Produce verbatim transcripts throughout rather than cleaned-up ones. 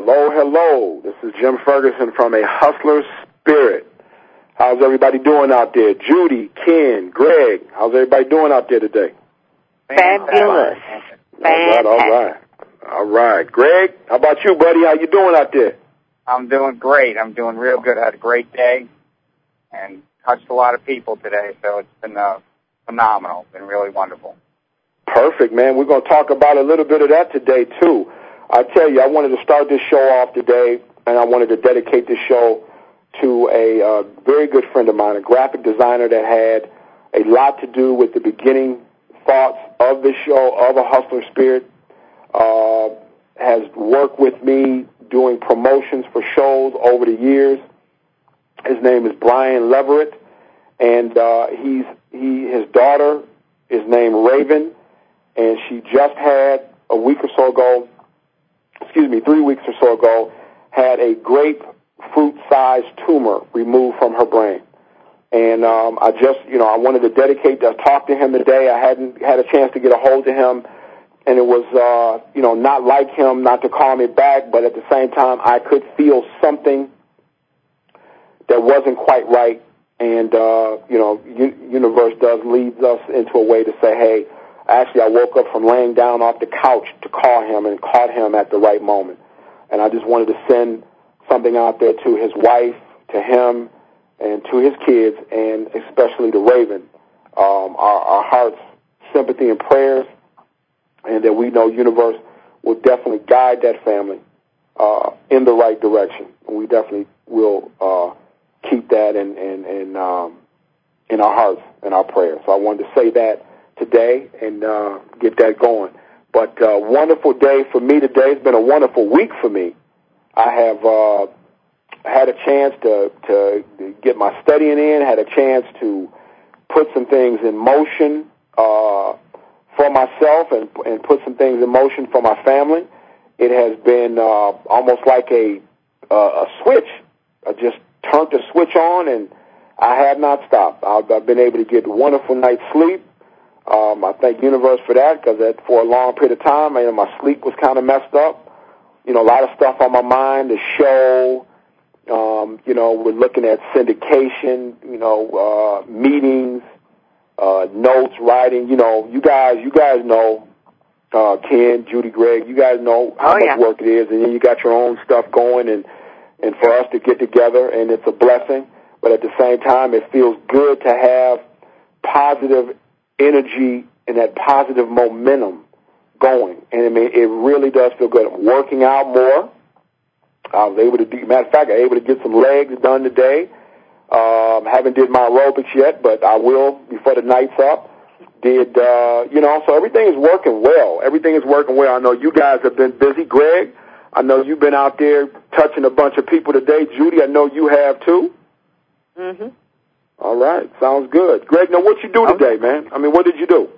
Hello, hello. This is Jim Ferguson from A Hustler's Spirit. How's everybody doing out there? Judy, Ken, Greg, how's everybody doing out there today? Fabulous. All right, all right. All right. Greg, how about you, buddy? How you doing out there? I'm doing great. I'm doing real good. I had a great day and touched a lot of people today, so it's been uh, phenomenal. It's been really wonderful. Perfect, man. We're going to talk about a little bit of that today, too. I tell you, I wanted to start this show off today, and I wanted to dedicate this show to a uh, very good friend of mine, a graphic designer that had a lot to do with the beginning thoughts of this show, of A Hustler Spirit, uh, has worked with me doing promotions for shows over the years. His name is Brian Leverett, and uh, he's he his daughter is named Raven, and she just had, a week or so ago, excuse me, three weeks or so ago, had a grapefruit-sized tumor removed from her brain. And um, I just, you know, I wanted to dedicate, to talk to him today. I hadn't had a chance to get a hold of him, and it was, uh, you know, not like him not to call me back, but at the same time, I could feel something that wasn't quite right. And, uh, you know, u- universe does leads us into a way to say, hey, actually, I woke up from laying down off the couch to call him and caught him at the right moment. And I just wanted to send something out there to his wife, to him, and to his kids, and especially to Raven. Um, our, our hearts, sympathy, and prayers, and that we know universe will definitely guide that family uh, in the right direction. And we definitely will uh, keep that in, in, in, um, in our hearts and our prayers. So I wanted to say that today and uh, get that going. But uh, wonderful day for me today. It's been a wonderful week for me. I have uh, had a chance to, to get my studying in, had a chance to put some things in motion uh, for myself and, and put some things in motion for my family. It has been uh, almost like a, uh, a switch. I just turned the switch on, and I have not stopped. I've, I've been able to get a wonderful night's sleep. Um, I thank universe for that, because for a long period of time, I, my sleep was kind of messed up. You know, a lot of stuff on my mind, the show, um, you know, we're looking at syndication, you know, uh, meetings, uh, notes, writing, you know, you guys, you guys know, uh, Ken, Judy, Greg, you guys know how oh, much yeah. work it is, and then you got your own stuff going, and, and for us to get together, and it's a blessing, but at the same time, it feels good to have positive energy and that positive momentum going. And I mean, it really does feel good. I'm working out more. I was able to do, matter of fact, I was able to get some legs done today. Um, haven't did my aerobics yet, but I will before the night's up. Did, uh, you know, so everything is working well. Everything is working well. I know you guys have been busy. Greg, I know you've been out there touching a bunch of people today. Judy, I know you have too. Mm-hmm. All right. Sounds good. Greg, now what you do today, man? I mean, what did you do?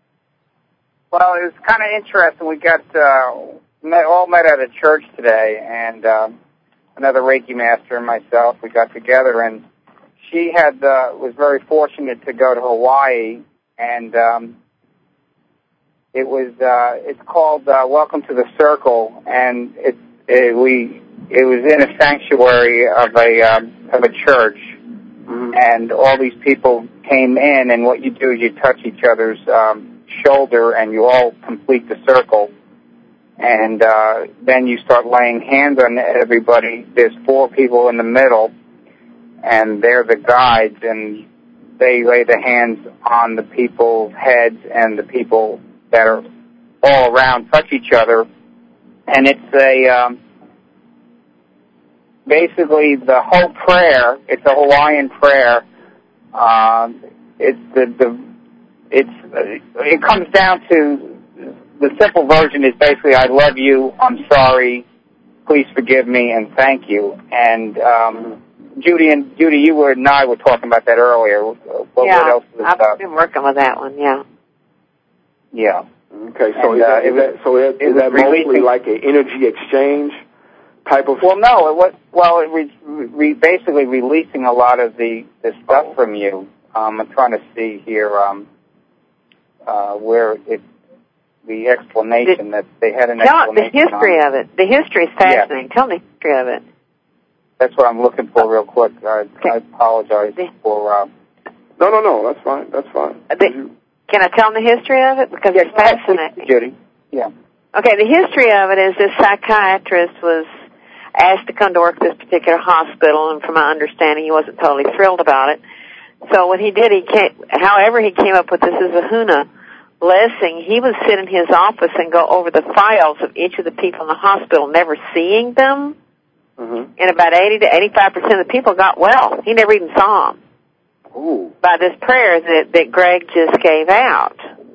Well, it was kind of interesting. We got uh, met, all met at a church today, and uh, another Reiki master and myself, we got together, and she had uh, was very fortunate to go to Hawaii, and um, it was uh, it's called uh, Welcome to the Circle, and it, it we it was in a sanctuary of a um, of a church. And all these people came in, and what you do is you touch each other's um, shoulder, and you all complete the circle. And uh, then you start laying hands on everybody. There's four people in the middle, and they're the guides, and they lay the hands on the people's heads, and the people that are all around touch each other. And it's a... Um, Basically, the whole prayer, it's a Hawaiian prayer. Um, it's the, the it's uh, it comes down to the simple version is basically I love you, I'm sorry, please forgive me, and thank you. And um, Judy and Judy, you were, and I were talking about that earlier. What, yeah, what else was I've that? been working with that one. Yeah. Yeah. Okay, so and, is, uh, that, is was, that so? Is, is that mostly releasing, like an energy exchange type of? Well, no. It was well. It was re, basically releasing a lot of the, the stuff oh. from you. Um, I'm trying to see here um, uh, where it. the explanation the, that they had an tell explanation. The history on. of it. The history is fascinating. Yeah. Tell me the history of it. That's what I'm looking for, real quick. I, okay. I apologize the, for. Uh, no, no, no. That's fine. That's fine. The, can I tell them the history of it because yeah, it's fascinating, Judy? Yeah. Okay. The history of it is this psychiatrist was asked to come to work at this particular hospital, and from my understanding, he wasn't totally thrilled about it. So what he did, he came, however he came up with this is a Huna blessing. He would sit in his office and go over the files of each of the people in the hospital, never seeing them. Mm-hmm. And about eighty to eighty-five percent of the people got well. He never even saw them. Ooh. By this prayer that, that Greg just gave out.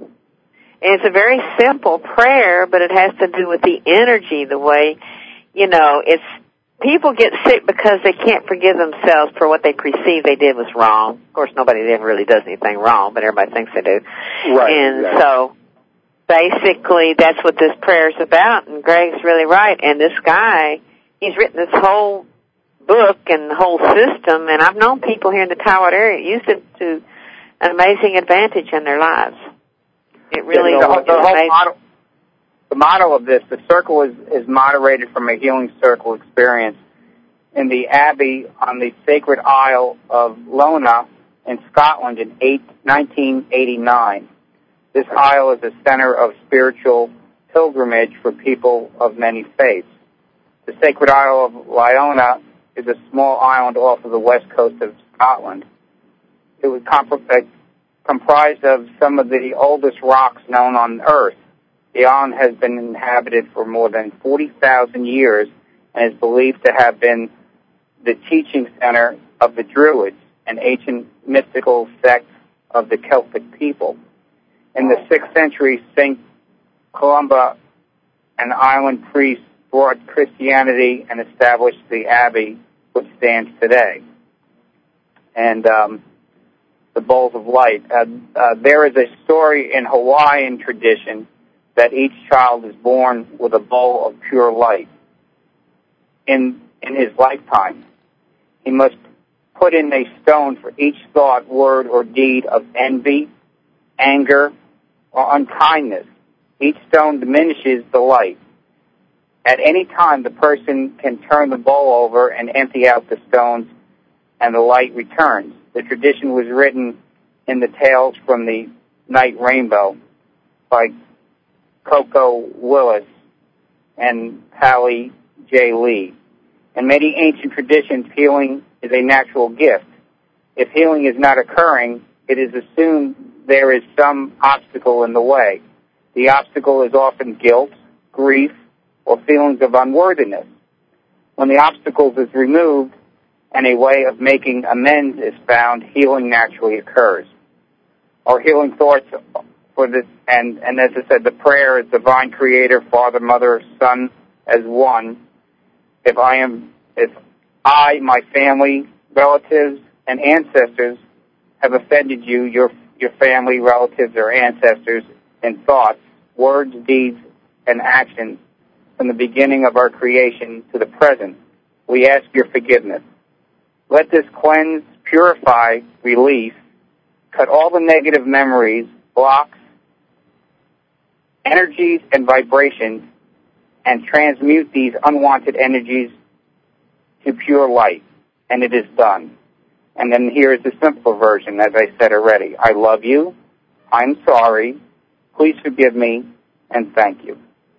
And it's a very simple prayer, but it has to do with the energy, the way, you know, it's, people get sick because they can't forgive themselves for what they perceive they did was wrong. Of course, nobody ever really does anything wrong, but everybody thinks they do. Right. And exactly. so, basically, that's what this prayer is about, and Greg's really right. And this guy, he's written this whole book and the whole system, and I've known people here in the Taiwan area used it to an amazing advantage in their lives. It really yeah, the, whole, the whole amazing. model, the model of this, the circle is, is moderated from a healing circle experience in the Abbey on the Sacred Isle of Lona in Scotland in nineteen eighty-nine. This isle is a center of spiritual pilgrimage for people of many faiths. The Sacred Isle of Iona is a small island off of the west coast of Scotland. It was comp- comprised of some of the oldest rocks known on Earth. The island has been inhabited for more than forty thousand years and is believed to have been the teaching center of the Druids, an ancient mystical sect of the Celtic people. In the sixth century, Saint Columba, an island priest, brought Christianity and established the abbey, which stands today. And um, the bowls of light. Uh, uh, there is a story in Hawaiian tradition that each child is born with a bowl of pure light in in his lifetime. He must put in a stone for each thought, word, or deed of envy, anger, or unkindness. Each stone diminishes the light. At any time, the person can turn the bowl over and empty out the stones, and the light returns. The tradition was written in the Tales from the Night Rainbow by Coco Willis and Pally J. Lee. In many ancient traditions, healing is a natural gift. If healing is not occurring, it is assumed there is some obstacle in the way. The obstacle is often guilt, grief, or feelings of unworthiness. When the obstacle is removed and a way of making amends is found, healing naturally occurs. Our healing thoughts for this, and, and as I said, the prayer is divine creator, Father, Mother, Son as one. If I am, if I, my family, relatives, and ancestors have offended you, your your family, relatives, or ancestors in thoughts, words, deeds, and actions from the beginning of our creation to the present, we ask your forgiveness. Let this cleanse, purify, release, cut all the negative memories, blocks, energies, and vibrations, and transmute these unwanted energies to pure light. And it is done. And then here is the simple version, as I said already. I love you. I'm sorry. Please forgive me. And thank you.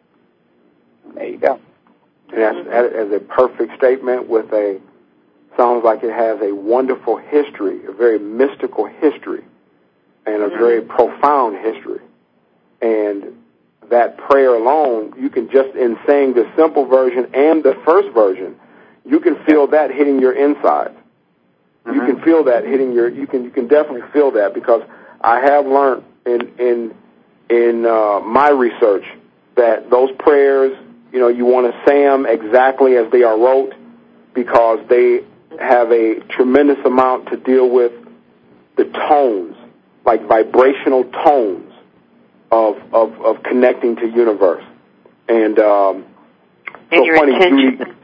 There you go. And that's, that is a perfect statement with a, sounds like it has a wonderful history, a very mystical history, and a very profound history. And that prayer alone, you can just, in saying the simple version and the first version, you can feel that hitting your insides. Mm-hmm. You can feel that hitting your, you can, you can definitely feel that, because I have learned in, in, in, uh, my research that those prayers, you know, you want to say them exactly as they are wrote, because they have a tremendous amount to deal with the tones, like vibrational tones of, of, of connecting to universe. And, um, and so your funny, intention. Judy,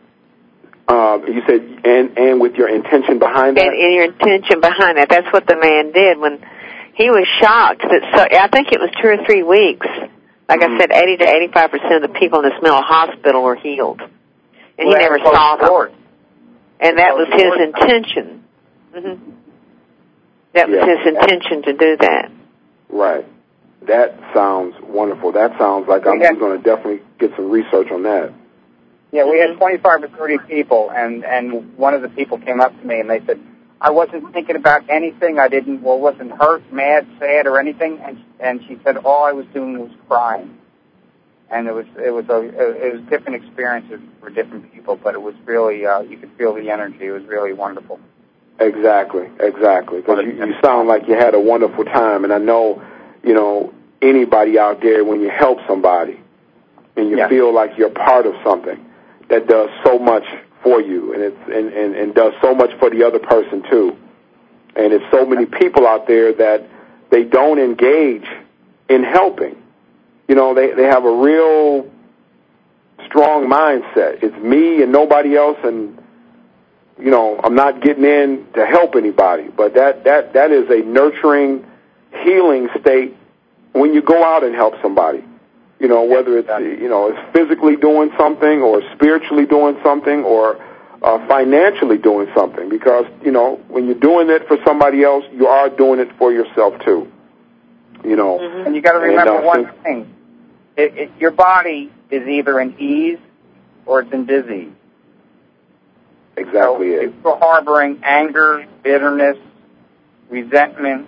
Uh, you said, and, and with your intention behind that? And, and your intention behind that. That's what the man did when he was shocked that, so, I think it was two or three weeks Like mm-hmm. I said, eighty to eighty-five percent of the people in this mental hospital were healed. And well, he never saw them. And that was his Lord. intention. Mm-hmm. That was yeah. his intention to do that. Right. That sounds wonderful. That sounds like I'm had, going to definitely get some research on that. Yeah, we had twenty-five or thirty people, and, and one of the people came up to me and they said, I wasn't thinking about anything. I didn't, well, wasn't hurt, mad, sad, or anything. And, and she said all I was doing was crying. And it was it was a it was different experiences for different people, but it was really uh, you could feel the energy. It was really wonderful. Exactly, exactly. Because you, you sound like you had a wonderful time, and I know, you know, anybody out there when you help somebody and you yes. feel like you're part of something that does so much for you, and it's and, and, and does so much for the other person too. And it's so many people out there that they don't engage in helping. You know, they, they have a real strong mindset. It's me and nobody else, and, you know, I'm not getting in to help anybody. But that, that, that is a nurturing, healing state when you go out and help somebody. You know, whether it's, you know, it's physically doing something or spiritually doing something or uh, financially doing something. Because, you know, when you're doing it for somebody else, you are doing it for yourself, too. You know. Mm-hmm. And you got to remember and, uh, one thing. It, it, your body is either in ease or it's in disease. Exactly so it. If you're harboring anger, bitterness, resentment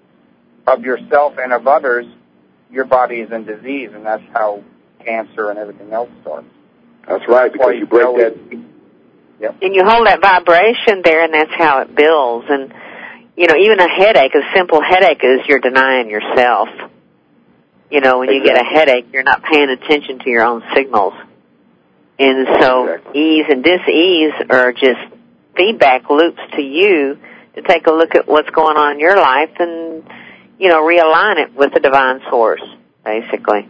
of yourself and of others, your body is in disease, and that's how cancer and everything else starts. That's right, because you break that. Yep. And you hold that vibration there, and that's how it builds. And, you know, even a headache, a simple headache is you're denying yourself. You know, when you exactly. get a headache, you're not paying attention to your own signals. And so exactly. ease and dis-ease are just feedback loops to you to take a look at what's going on in your life and, you know, realign it with the divine source, basically.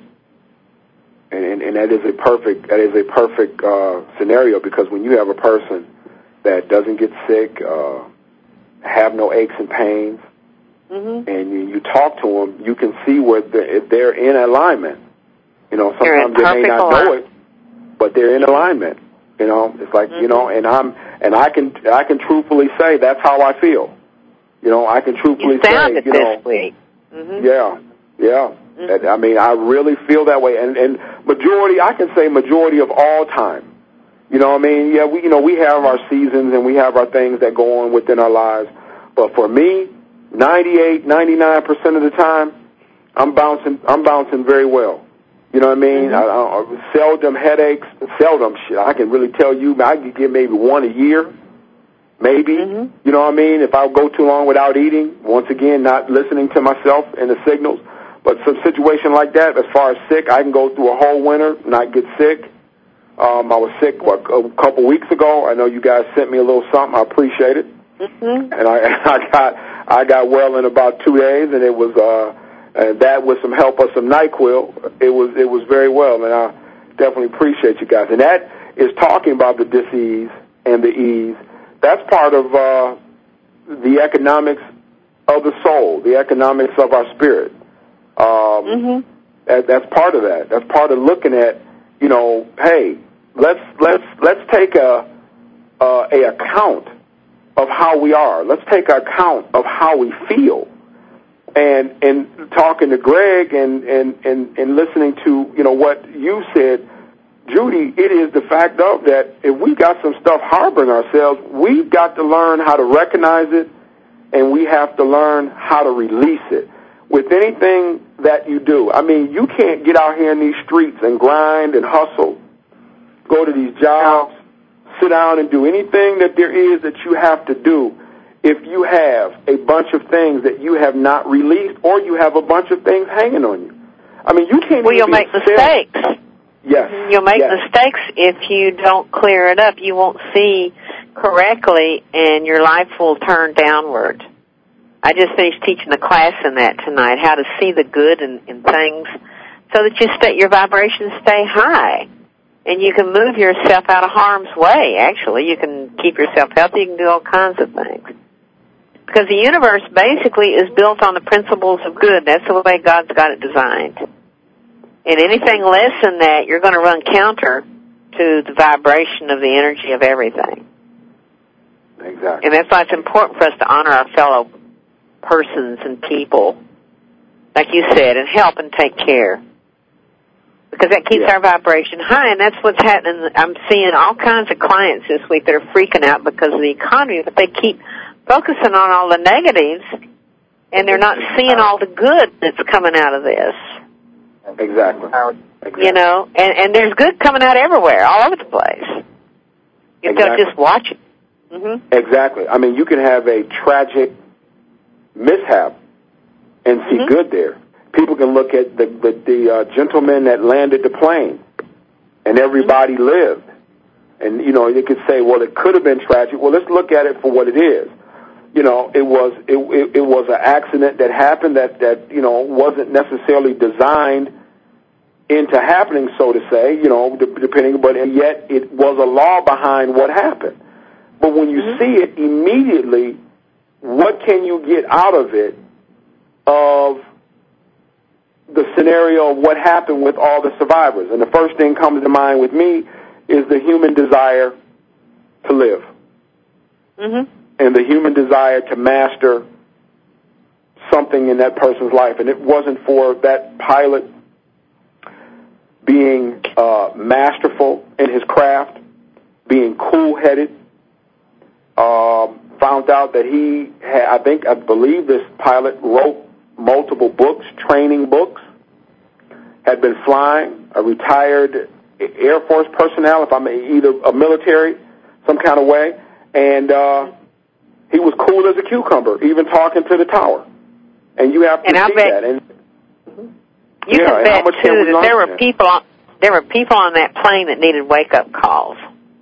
And, and, and that is a perfect that is a perfect uh, scenario, because when you have a person that doesn't get sick, uh, have no aches and pains, mm-hmm. and you, you talk to them, you can see where they're, they're in alignment. You know, sometimes they may not know it, but they're in alignment. You know, it's like mm-hmm. you know, and I'm and I can I can truthfully say that's how I feel. You know, I can truthfully you say, sounded you this know, week. Mm-hmm. yeah, yeah. Mm-hmm. I mean, I really feel that way, and and majority, I can say majority of all time. You know, what I mean, yeah, we you know we have our seasons and we have our things that go on within our lives, but for me, ninety-eight, ninety-nine percent of the time, I'm bouncing I'm bouncing very well. You know what I mean? Mm-hmm. I, I, seldom headaches, seldom shit. I can really tell you, I can get maybe one a year, maybe. Mm-hmm. You know what I mean? If I go too long without eating, once again, not listening to myself and the signals. But some situation like that, as far as sick, I can go through a whole winter, not get sick. Um, I was sick, what, a couple weeks ago. I know you guys sent me a little something. I appreciate it. Mm-hmm. And I, I got I got well in about two days, and it was... uh And that with some help of some NyQuil, it was it was very well, and I definitely appreciate you guys. And that is talking about the dis-ease and the ease. That's part of uh, the economics of the soul, the economics of our spirit. Um, mm-hmm. that, that's part of that. That's part of looking at, you know, hey, let's let's let's take a uh, a account of how we are. Let's take account of how we feel. And and talking to Greg and, and, and, and listening to, you know, what you said, Judy, it is the fact of that if we got some stuff harboring ourselves, we've got to learn how to recognize it, and we have to learn how to release it. With anything that you do, I mean, you can't get out here in these streets and grind and hustle, go to these jobs, sit down and do anything that there is that you have to do if you have a bunch of things that you have not released, or you have a bunch of things hanging on you. I mean, you can't well, even you'll make mistakes. Yes. You'll make yes. mistakes if you don't clear it up. You won't see correctly, and your life will turn downward. I just finished teaching a class in that tonight, how to see the good in, in things so that you stay, your vibrations stay high. And you can move yourself out of harm's way, actually. You can keep yourself healthy. You can do all kinds of things. Because the universe basically is built on the principles of good. That's the way God's got it designed. And anything less than that, you're going to run counter to the vibration of the energy of everything. Exactly. And that's why it's important for us to honor our fellow persons and people, like you said, and help and take care. Because that keeps yeah. our vibration high, and that's what's happening. I'm seeing all kinds of clients this week that are freaking out because of the economy, but they keep focusing on all the negatives, and they're not seeing all the good that's coming out of this. Exactly. exactly. You know, and, and there's good coming out everywhere, all over the place. You've got to just watch it. Mm-hmm. Exactly. I mean, you can have a tragic mishap and see mm-hmm. good there. People can look at the the, the uh, gentleman that landed the plane, and everybody mm-hmm. lived. And, you know, they could say, well, it could have been tragic. Well, let's look at it for what it is. You know, it was it it, it was an accident that happened that, that, you know, wasn't necessarily designed into happening, so to say, you know, depending, but yet it was a law behind what happened. But when you mm-hmm. see it immediately, what can you get out of it of the scenario of what happened with all the survivors? And the first thing comes to mind with me is the human desire to live. Mm-hmm. And the human desire to master something in that person's life. And it wasn't for that pilot being uh, masterful in his craft, being cool-headed, uh, found out that he had, I think, I believe this pilot wrote multiple books, training books, had been flying, a retired Air Force personnel, if I'm either a military, some kind of way, and uh, he was cool as a cucumber, even talking to the tower. And you have to and see I bet, that. And you yeah, can bet, too, we that there were, people on, there were people on that plane that needed wake-up calls.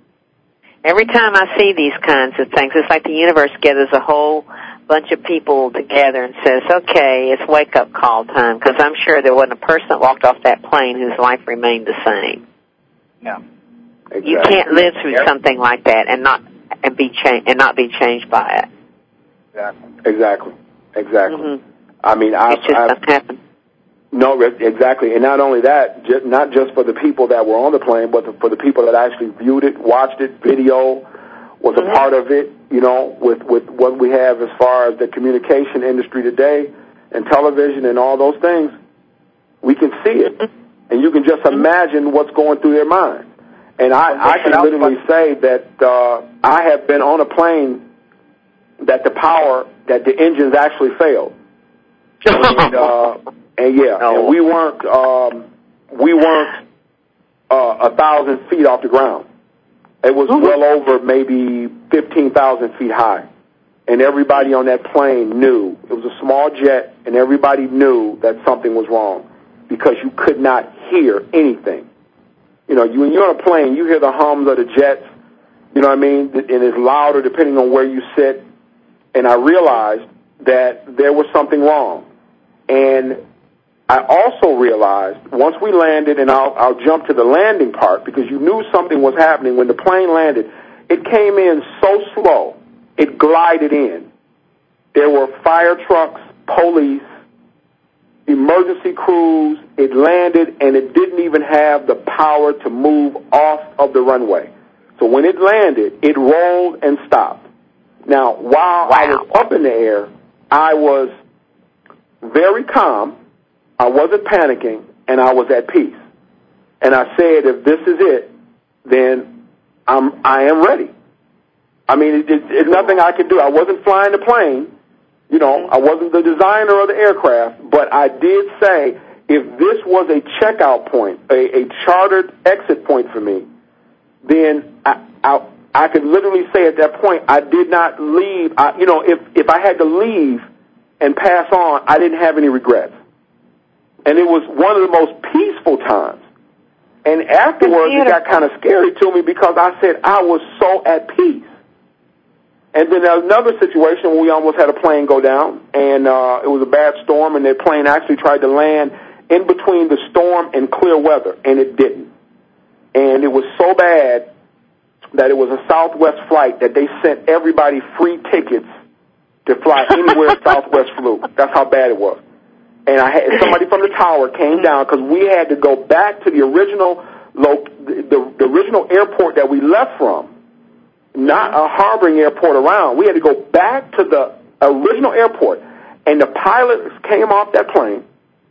Every time I see these kinds of things, it's like the universe gathers a whole bunch of people together and says, okay, it's wake-up call time, because I'm sure there wasn't a person that walked off that plane whose life remained the same. Yeah. Exactly. You can't live through yep. something like that and not and be cha- and not be changed by it. Exactly. Exactly. Exactly. Mm-hmm. I mean, I've, it just I've, doesn't happen. No, exactly. And not only that, just, not just for the people that were on the plane, but for the people that actually viewed it, watched it, video, was mm-hmm. a part of it, you know, with, with what we have as far as the communication industry today and television and all those things. We can see it. Mm-hmm. And you can just imagine what's going through their mind. And I, I can literally say that uh, I have been on a plane that the power, that the engines actually failed. and, uh, and yeah, oh. and we weren't um, we weren't uh, a thousand feet off the ground. It was mm-hmm. well over maybe fifteen thousand feet high, and everybody on that plane knew it was a small jet, and everybody knew that something was wrong because you could not hear anything. You know, you, when you're on a plane, you hear the hums of the jets. You know what I mean? And it's louder depending on where you sit. And I realized that there was something wrong. And I also realized, once we landed, and I'll, I'll jump to the landing part, because you knew something was happening. When the plane landed, it came in so slow, it glided in. There were fire trucks, police, emergency crews. It landed, and it didn't even have the power to move off of the runway. So when it landed, it rolled and stopped. Now, while wow. I was up in the air, I was very calm, I wasn't panicking, and I was at peace. And I said, if this is it, then I'm, I am ready. I mean, it, it, it's nothing I could do. I wasn't flying the plane. You know, I wasn't the designer of the aircraft, but I did say, if this was a checkout point, a, a chartered exit point for me, then I, I, I could literally say at that point, I did not leave. I, you know, if, if I had to leave and pass on, I didn't have any regrets. And it was one of the most peaceful times. And afterwards, it got kind of scary to me because I said I was so at peace. And then there was another situation where we almost had a plane go down, and uh, it was a bad storm, and their plane actually tried to land in between the storm and clear weather, and it didn't. And it was so bad that it was a Southwest flight that they sent everybody free tickets to fly anywhere Southwest flew. That's how bad it was. and I had somebody from the tower came down because we had to go back to the original, lo- the, the, the original airport that we left from, not a harboring airport around. We had to go back to the original airport, and the pilots came off that plane,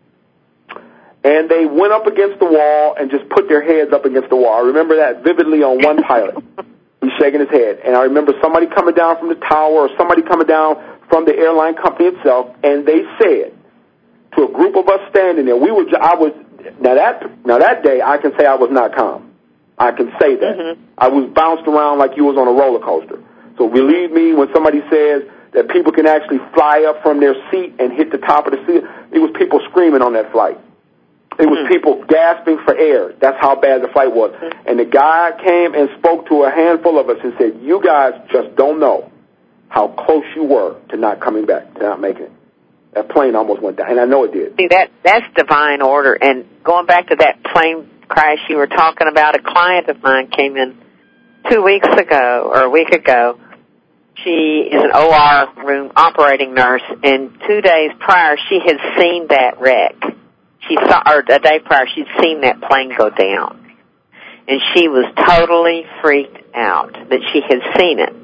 and they went up against the wall and just put their heads up against the wall. I remember that vividly on one pilot. He's shaking his head. And I remember somebody coming down from the tower or somebody coming down from the airline company itself, and they said to a group of us standing there, we were, I was, now that, now that day I can say I was not calm. I can say that. Mm-hmm. I was bounced around like you was on a roller coaster. So believe me, when somebody says that people can actually fly up from their seat and hit the top of the seat, it was people screaming on that flight. It was mm-hmm. people gasping for air. That's how bad the flight was. Mm-hmm. And the guy came and spoke to a handful of us and said, you guys just don't know how close you were to not coming back, to not making it. That plane almost went down, and I know it did. See, that that's divine order. And going back to that plane crash you were talking about, a client of mine came in two weeks ago, or a week ago. She is an O R room operating nurse, and two days prior she had seen that wreck. She saw, or a day prior, she'd seen that plane go down. And she was totally freaked out that she had seen it.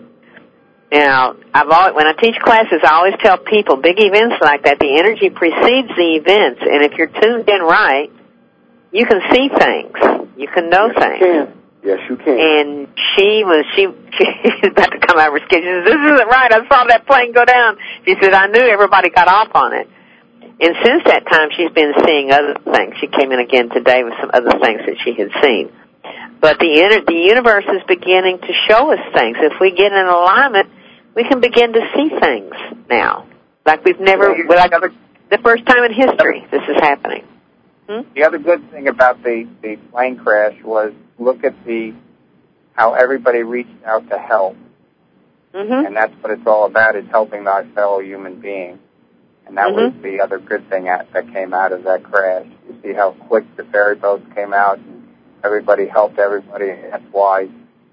Now, I've always, when I teach classes, I always tell people, big events like that, the energy precedes the events, and if you're tuned in right, you can see things. You can know yes, things. You can. Yes, you can. And she was, she, she was about to come out of her skin. She said, this isn't right. I saw that plane go down. She said, I knew everybody got off on it. And since that time, she's been seeing other things. She came in again today with some other things that she had seen. But the inter- the universe is beginning to show us things. If we get in alignment, we can begin to see things now, like we've never, like the first time in history this is happening. Hmm? The other good thing about the, the plane crash was look at the how everybody reached out to help. Mm-hmm. And that's what it's all about, is helping thy fellow human being. And that mm-hmm. was the other good thing that, that came out of that crash. You see how quick the ferry boats came out and everybody helped everybody. That's why.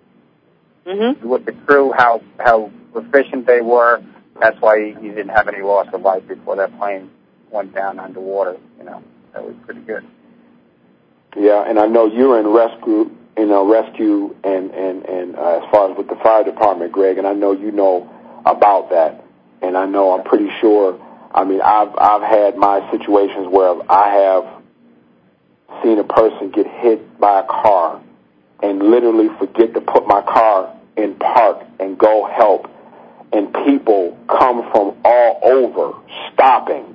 Mm-hmm. With the crew, how how efficient they were, that's why you, you didn't have any loss of life before that plane went down underwater. You know, that was pretty good. Yeah, and I know you're in rescue, you know, rescue and, and, and uh, as far as with the fire department, Greg, and I know you know about that. And I know, I'm pretty sure, I mean, I've I've had my situations where I have seen a person get hit by a car and literally forget to put my car in park and go help, and people come from all over stopping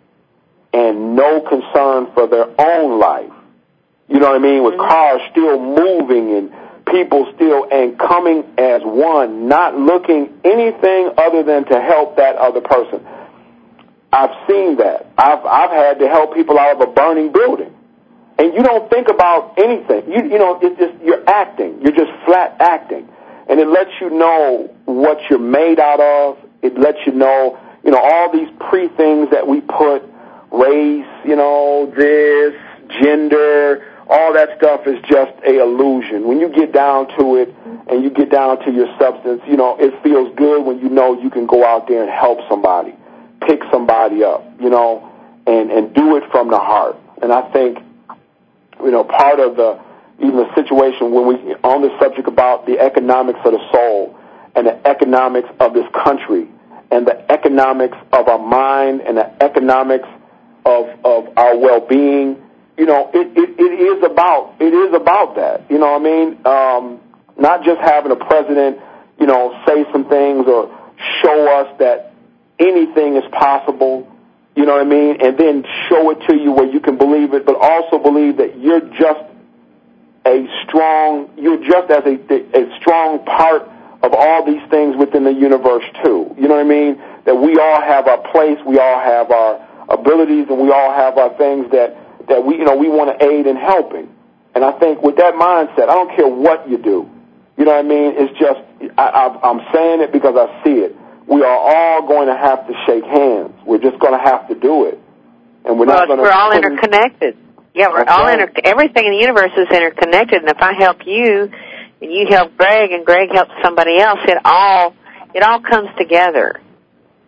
and no concern for their own life. You know what I mean? With mm-hmm. cars still moving and people still, and coming as one, not looking anything other than to help that other person. I've seen that. I've I've had to help people out of a burning building. And you don't think about anything. You you know, it's just, you're acting. You're just flat acting. And it lets you know what you're made out of. It lets you know, you know, all these pre-things that we put, race, you know, this, gender, all that stuff is just a illusion. When you get down to it and you get down to your substance, you know, it feels good when you know you can go out there and help somebody, pick somebody up, you know, and, and do it from the heart. And I think, you know, part of the, even the situation when we, on the subject about the economics of the soul and the economics of this country and the economics of our mind and the economics of, of our well-being, you know, it, it, it is about, it is about that. You know what I mean? Um, not just having a president, you know, say some things or show us that anything is possible, you know what I mean? And then show it to you where you can believe it, but also believe that you're just a strong, you're just as a, a strong part of all these things within the universe too. You know what I mean? That we all have our place, we all have our abilities, and we all have our things that, that we, you know, we want to aid in helping. And I think with that mindset, I don't care what you do. You know what I mean? It's just, I, I, I'm saying it because I see it. We are all going to have to shake hands. We're just going to have to do it. And we're well, not going to. We're all interconnected. Yeah, we're all right. inter. Everything in the universe is interconnected. And if I help you, and you help Greg, and Greg helps somebody else, it all it all comes together.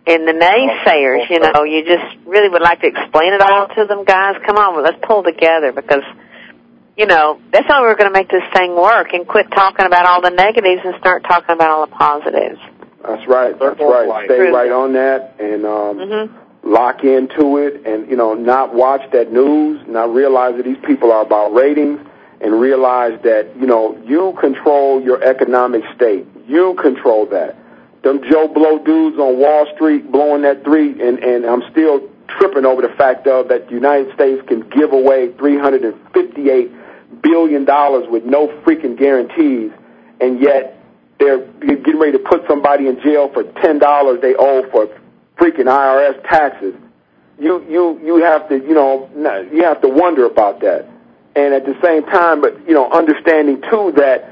And the naysayers, you know, you just really would like to explain it all to them, guys. Come on, let's pull together because, you know, that's how we're going to make this thing work and quit talking about all the negatives and start talking about all the positives. That's right. That's right. Stay right on that and um, mm-hmm. lock into it and, you know, not watch that news, not realize that these people are about ratings and realize that, you know, you control your economic state. You control that. Them Joe Blow dudes on Wall Street blowing that three, and, and I'm still tripping over the fact of that the United States can give away three hundred fifty-eight billion dollars with no freaking guarantees, and yet they're getting ready to put somebody in jail for ten dollars they owe for freaking I R S taxes. You you you have to you know you have to wonder about that, and at the same time, but you know understanding too that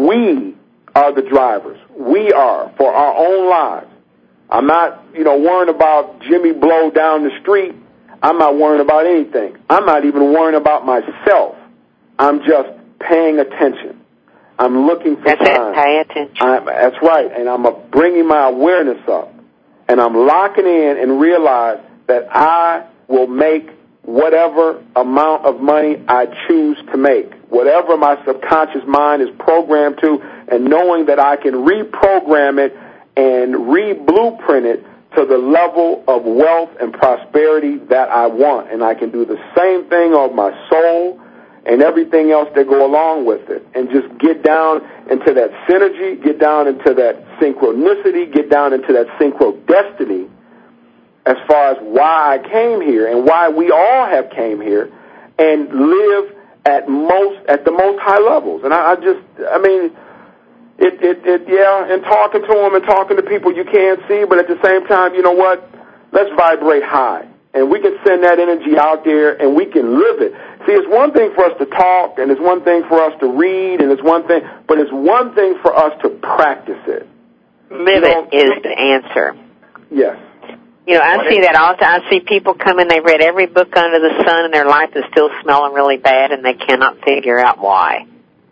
we are the drivers. We are for our own lives. I'm not, you know, worrying about Jimmy Blow down the street. I'm not worrying about anything. I'm not even worrying about myself. I'm just paying attention. I'm looking for that's signs. It, pay attention. I'm, that's right, and I'm uh, bringing my awareness up, and I'm locking in and realize that I will make whatever amount of money I choose to make, whatever my subconscious mind is programmed to, and knowing that I can reprogram it and re-blueprint it to the level of wealth and prosperity that I want. And I can do the same thing on my soul and everything else that go along with it, and just get down into that synergy, get down into that synchronicity, get down into that synchrodestiny as far as why I came here and why we all have came here and live at most at the most high levels. And I, I just, I mean, it, it, it, yeah, and talking to them and talking to people you can't see, but at the same time, you know what? Let's vibrate high. And we can send that energy out there and we can live it. See, it's one thing for us to talk and it's one thing for us to read and it's one thing, but it's one thing for us to practice it. Live you know, it is the answer. Yes. You know, I see that all the time. I see people come in, they've read every book under the sun, and their life is still smelling really bad, and they cannot figure out why.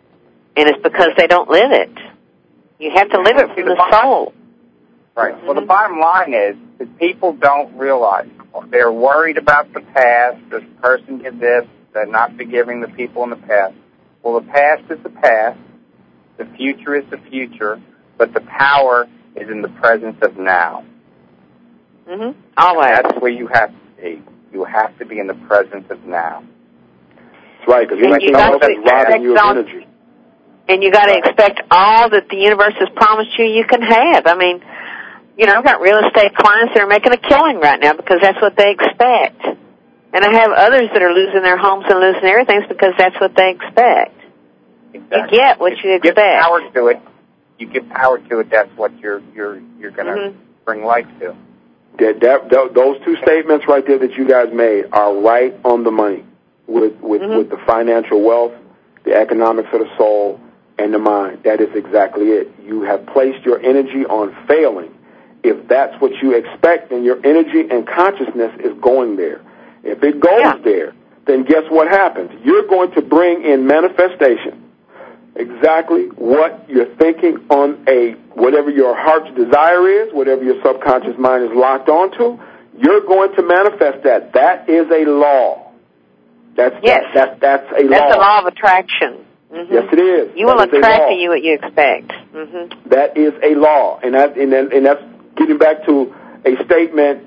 And it's because they don't live it. You have to live it from the soul. Right. Well, the bottom line is that people don't realize. They're worried about the past. This person did this. They're not forgiving the people in the past. Well, the past is the past. The future is the future. But the power is in the presence of now. Mm-hmm. Always. And that's where you have to be. You have to be in the presence of now. That's right, because you, you got to robbing you of energy. And you got to expect all that the universe has promised you you can have. I mean, you know, I've got real estate clients that are making a killing right now because that's what they expect. And I have others that are losing their homes and losing everything because that's what they expect. Exactly. You get what you, you expect. Give power to it. You give power to it. That's what you're you're you're going to mm-hmm. bring life to. That, that, that, those two statements right there that you guys made are right on the money with with, mm-hmm. with the financial wealth, the economics of the soul, and the mind. That is exactly it. You have placed your energy on failing. If that's what you expect, then your energy and consciousness is going there. If it goes yeah. there, then guess what happens? You're going to bring in manifestation exactly what you're thinking on a, whatever your heart's desire is, whatever your subconscious mind is locked onto, you're going to manifest that. That is a law. That's, yes. that, that, that's a that's law. That's a law of attraction. Mm-hmm. Yes, it is. You that will attract to you what you expect. Mm-hmm. That is a law. And, that, and, that, and that's getting back to a statement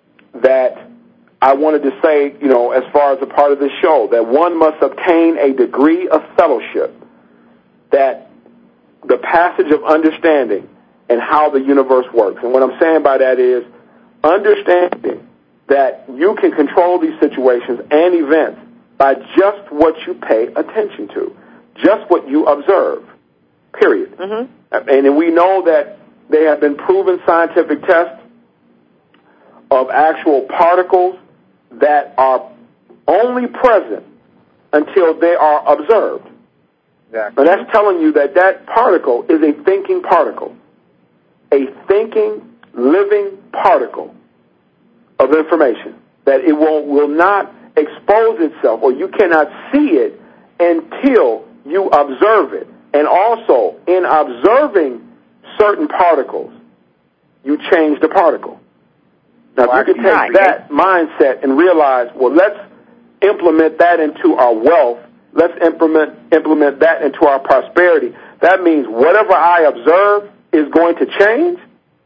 that I wanted to say, you know, as far as a part of this show, that one must obtain a degree of fellowship, that the passage of understanding and how the universe works. And what I'm saying by that is understanding that you can control these situations and events by just what you pay attention to, just what you observe, period. Mm-hmm. And we know that there have been proven scientific tests of actual particles that are only present until they are observed. Exactly. And that's telling you that that particle is a thinking particle, a thinking, living particle of information, that it will, will not expose itself, or you cannot see it until you observe it. And also, in observing certain particles, you change the particle. Now, if you could take that mindset and realize, well, let's implement that into our wealth. Let's implement implement that into our prosperity. That means whatever I observe is going to change.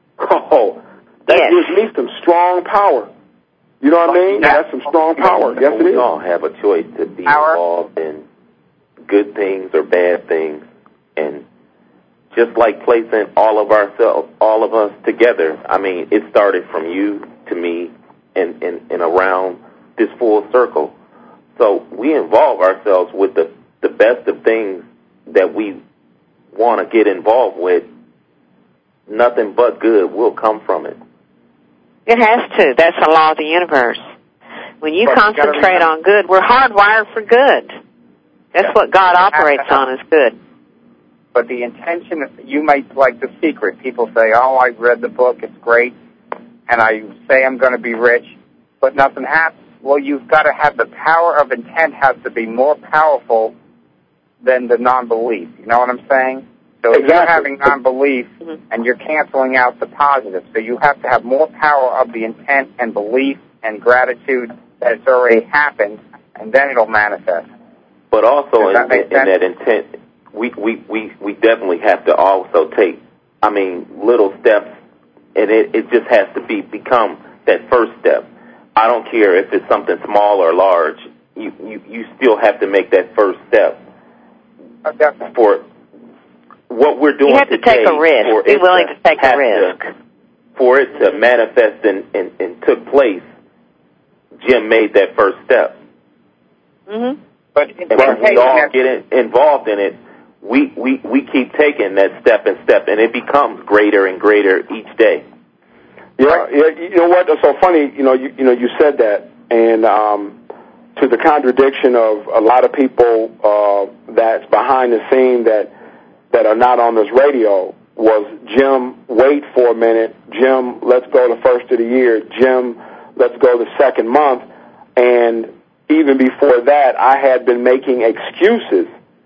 Oh, that yes. gives me some strong power. You know what I mean? That's some strong power. Yes, it we is. all have a choice to be Power. involved in good things or bad things, and just like placing all of ourselves, all of us together. I mean, it started from you to me, and and, and around this full circle. So we involve ourselves with the the best of things that we want to get involved with. Nothing but good will come from it. It has to. That's the law of the universe. When you But you concentrate on good, we're hardwired for good. That's Yeah. what God operates on is good. But the intention, you might like The Secret. People say, oh, I read the book, it's great, and I say I'm going to be rich, but nothing happens. Well, you've got to have the power of intent has to be more powerful than the non-belief. You know what I'm saying? So Exactly. if you're having non-belief Mm-hmm. and you're canceling out the positive, so you have to have more power of the intent and belief and gratitude that it's already happened, and then it'll manifest. But also in, Does that make in, in that intent, we, we, we, we definitely have to also take, I mean, little steps, and it, it just has to be become that first step. I don't care if it's something small or large. You, you, you still have to make that first step. Oh, definitely. For what we're doing You have to today, take a risk. for Be it willing to take a have risk. to- for it to manifest and, and, and took place, Jim made that first step. Mm-hmm. But And when we all get in, involved in it, we, we, we keep taking that step and step, and it becomes greater and greater each day. Yeah, yeah. You know what? It's so funny. You know, you, you know, you said that, and um, to the contradiction of a lot of people uh, that's behind the scene that that are not on this radio was Jim. Wait for a minute, Jim. Let's go the first of the year, Jim. Let's go the second month, and even before that, I had been making excuses,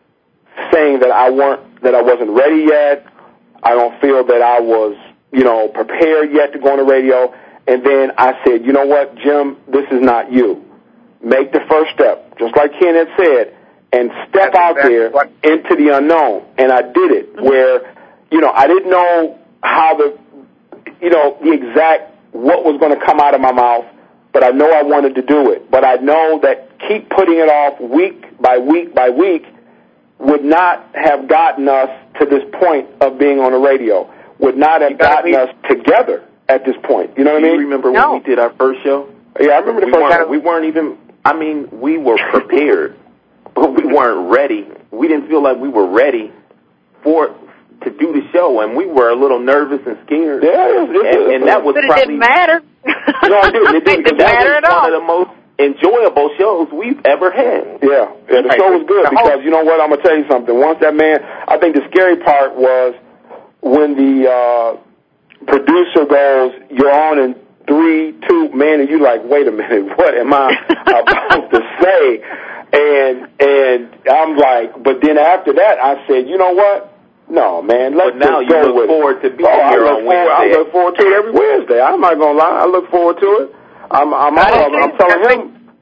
saying that I weren't, that I wasn't ready yet. I don't feel that I was, you know, prepared yet to go on the radio. And then I said, you know what, Jim, this is not you. Make the first step, just like Ken had said, and step That's out exactly there what- into the unknown. And I did it, where, you know, I didn't know how the, you know, the exact what was going to come out of my mouth, but I know I wanted to do it. But I know that keep putting it off week by week by week would not have gotten us to this point of being on the radio, would not have gotten be- us together at this point. You know what Do I mean? you remember No. when we did our first show? Yeah, I remember the We first weren't, time. we weren't even, I mean, we were prepared, but we weren't ready. We didn't feel like we were ready for to do the show, and we were a little nervous and scared. Yeah, it's, it's, and, and that was But it probably didn't matter. No, it didn't. It didn't. It didn't that matter was at all. one of the most enjoyable shows we've ever had. Yeah, yeah, the show was good because, you know what, I'm going to tell you something. Once that man, I think the scary part was when the uh, producer goes, you're on in three, two, man, and you like, wait a minute, what am I about to say? And and I'm like, but then after that, I said, you know what? No, man, let's But now just you go look with forward it. to being oh, I here look on forward, I Wednesday. look forward to it every Wednesday. I'm not going to lie. I look forward to it. I'm, I'm, I do I'm, too. I'm telling him.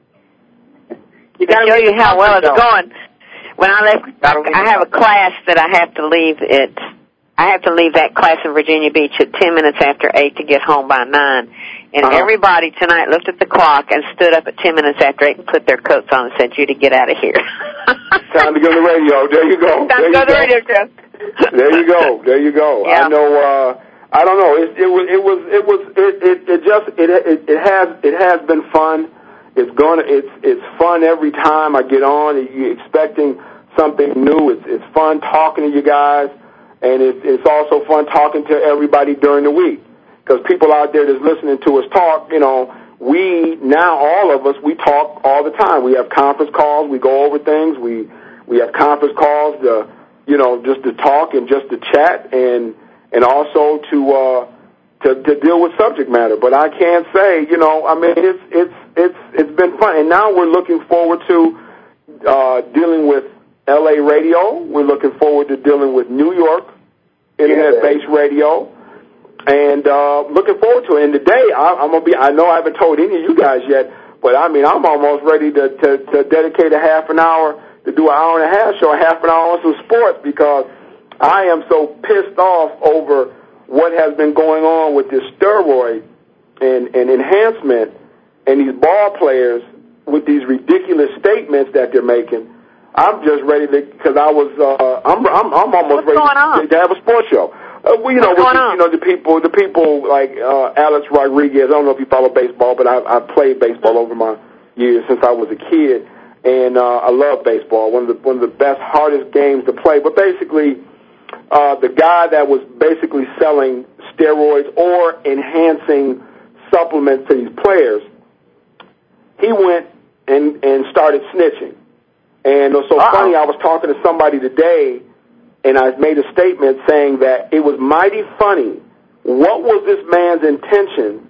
You To gotta show leave you the how well comfort it's zone. going. When I left, Gotta leave I the have a comfort class that I have to leave at. I have to leave that class in Virginia Beach at ten minutes after eight to get home by nine. And Uh-huh. everybody tonight looked at the clock and stood up at ten minutes after eight and put their coats on and said, "Judy, get out of here." Time to go to the radio. There you go. Time there to go you to the radio show. There you go. There you go. Yeah. I know. Uh, I don't know. It, it was. It was. It was. It. It, it just. It, it. It has. It has been fun. It's gonna. It's. It's fun every time I get on. You're expecting something new. It's. It's fun talking to you guys, and it's. It's also fun talking to everybody during the week because people out there that's listening to us talk. You know, we now all of us we talk all the time. We have conference calls. We go over things. We. We have conference calls. To, you know, just to talk and just to chat and and also to uh, to to deal with subject matter. But I can't say, you know, I mean, it's it's it's it's been fun, and now we're looking forward to uh, dealing with L A radio. We're looking forward to dealing with New York internet-based radio, and uh, looking forward to it. And today, I, I'm gonna be. I know I haven't told any of you guys yet, but I mean, I'm almost ready to, to, to dedicate a half an hour to do an hour and a half show, a half an hour on some sports, because I am so pissed off over what has been going on with this steroid and, and enhancement and these ball players with these ridiculous statements that they're making. I'm just ready to, because I was, uh, I'm, I'm, I'm almost What's ready going on? to, to have a sports show. Uh, well, you know, What's with, going on? you know, the people, the people like uh, Alex Rodriguez. I don't know if you follow baseball, but I, I played baseball over my years since I was a kid, and uh, I love baseball. One of the one of the best, hardest games to play. But basically, uh, the guy that was basically selling steroids or enhancing supplements to these players, he went and and started snitching. And it was so Uh-oh. funny. I was talking to somebody today, and I made a statement saying that it was mighty funny. What was this man's intention,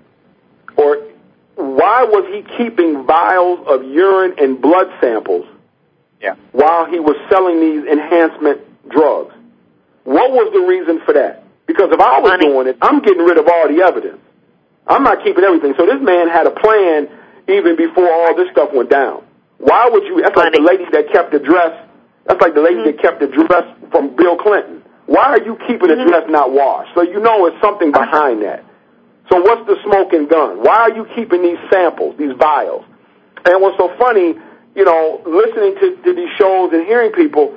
or why was he keeping vials of urine and blood samples Yeah. while he was selling these enhancement drugs? What was the reason for that? Because if I was Money. doing it, I'm getting rid of all the evidence. I'm not keeping everything. So this man had a plan even before all this stuff went down. Why would you? That's like Money. the lady that kept the dress. That's like the lady Mm-hmm. that kept the dress from Bill Clinton. Why are you keeping Mm-hmm. the dress not washed? So you know it's something behind that. So what's the smoking gun? Why are you keeping these samples, these vials? And what's so funny, you know, listening to, to these shows and hearing people,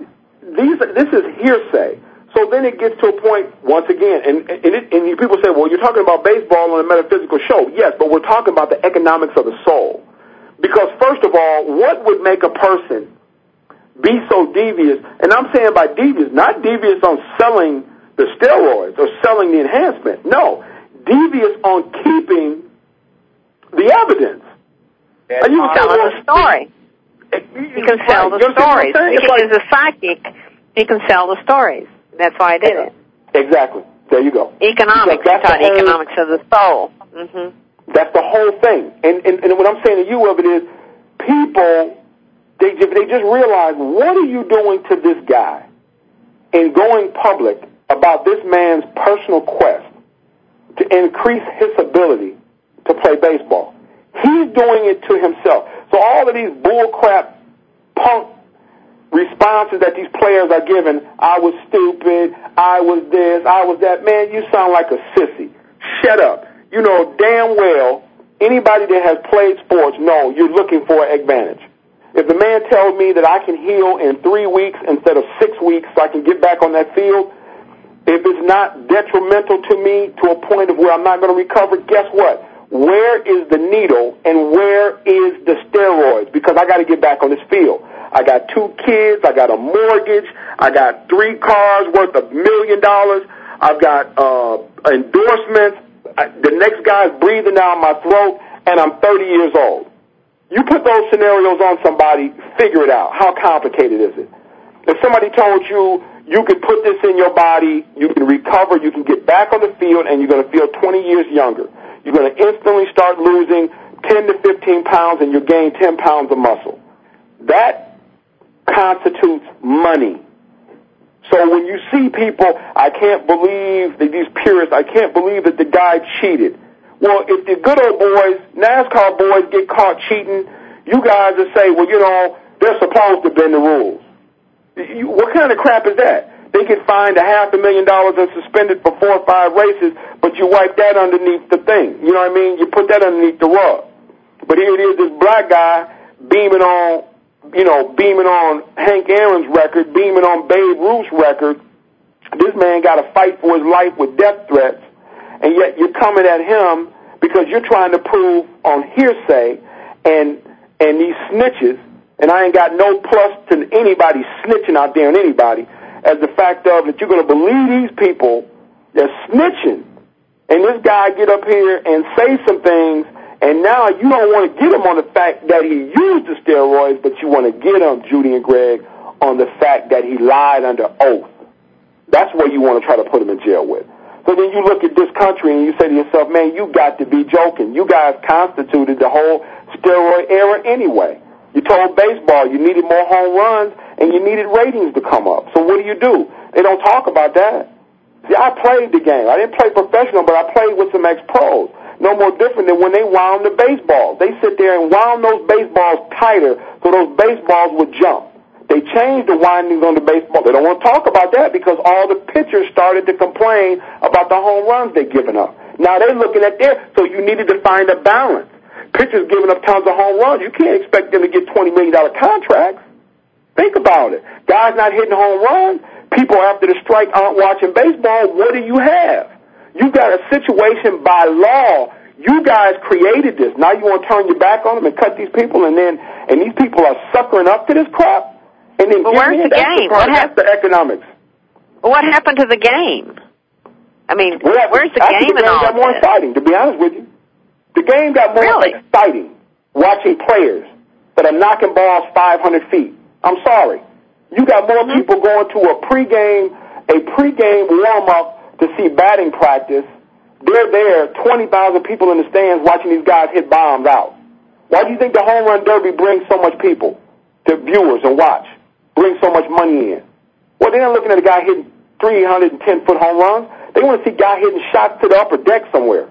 these this is hearsay. So then it gets to a point, once again, and, and, it, and people say, well, you're talking about baseball on a metaphysical show. Yes, but we're talking about the economics of the soul. Because first of all, what would make a person be so devious? And I'm saying by devious, not devious on selling the steroids or selling the enhancement. No, devious on keeping the evidence. Yeah, And you would say, Telling well, the story. You can sell right, the you understand what I'm stories. saying? It's Because like- as a psychic, you can sell the stories. That's why I did it. Exactly. There you go. Economics. Because I that's taught the whole- economics of the soul. Mm-hmm. That's the whole thing. And, and, and what I'm saying to you of it is, people, they, they just realize, what are you doing to this guy in going public about this man's personal quest to increase his ability to play baseball? He's doing it to himself. So all of these bullcrap punk responses that these players are giving, I was stupid, I was this, I was that, man, you sound like a sissy. Shut up. You know damn well, anybody that has played sports know you're looking for an advantage. If the man tells me that I can heal in three weeks instead of six weeks so I can get back on that field, if it's not detrimental to me to a point of where I'm not going to recover, guess what? Where is the needle and where is the steroids? Because I got to get back on this field. I got two kids. I got a mortgage. I got three cars worth a million dollars. I've got uh, endorsements. I, the next guy's breathing down my throat, and I'm thirty years old. You put those scenarios on somebody, figure it out. How complicated is it? If somebody told you you could put this in your body, you can recover, you can get back on the field, and you're going to feel twenty years younger. You're going to instantly start losing ten to fifteen pounds, and you gain ten pounds of muscle. That constitutes money. So when you see people, I can't believe that these purists, I can't believe that the guy cheated. Well, if the good old boys, NASCAR boys, get caught cheating, you guys will say, well, you know, they're supposed to bend the rules. You, what kind of crap is that? They get fined a half a million dollars and suspended for four or five races, but you wipe that underneath the thing. You know what I mean? You put that underneath the rug. But here it is, this black guy beaming on, you know, beaming on Hank Aaron's record, beaming on Babe Ruth's record. This man got to fight for his life with death threats, and yet you're coming at him because you're trying to prove on hearsay and and these snitches, and I ain't got no plus to anybody snitching out there on anybody, as the fact of that you're going to believe these people that's snitching, and this guy get up here and say some things, and now you don't want to get him on the fact that he used the steroids, but you want to get him, Judy and Greg, on the fact that he lied under oath. That's what you want to try to put him in jail with. So then you look at this country and you say to yourself, man, you got to be joking. You guys constituted the whole steroid era anyway. You told baseball you needed more home runs and you needed ratings to come up. So what do you do? They don't talk about that. See, I played the game. I didn't play professional, but I played with some ex-pros. No more different than when they wound the baseball. They sit there and wound those baseballs tighter so those baseballs would jump. They changed the windings on the baseball. They don't want to talk about that because all the pitchers started to complain about the home runs they're giving up. Now they're looking at their, so you needed to find a balance. Pitchers giving up tons of home runs. You can't expect them to get twenty million dollars contracts. Think about it. Guys not hitting home runs. People after the strike aren't watching baseball. What do you have? You got a situation by law. You guys created this. Now you want to turn your back on them and cut these people, and then and these people are suckering up to this crap. And then well, where's the game? The what happened? The economics. Well, what happened to the game? I mean, well, where's the game the and all got more this? exciting, to be honest with you. The game got more really? exciting watching players that are knocking balls five hundred feet. I'm sorry. You got more mm-hmm. people going to a pregame, a pregame warm-up to see batting practice. They're there, twenty thousand people in the stands watching these guys hit bombs out. Why do you think the home run derby brings so much people to viewers and watch? Brings so much money in? Well, they're not looking at a guy hitting three hundred ten foot home runs. They want to see a guy hitting shots to the upper deck somewhere.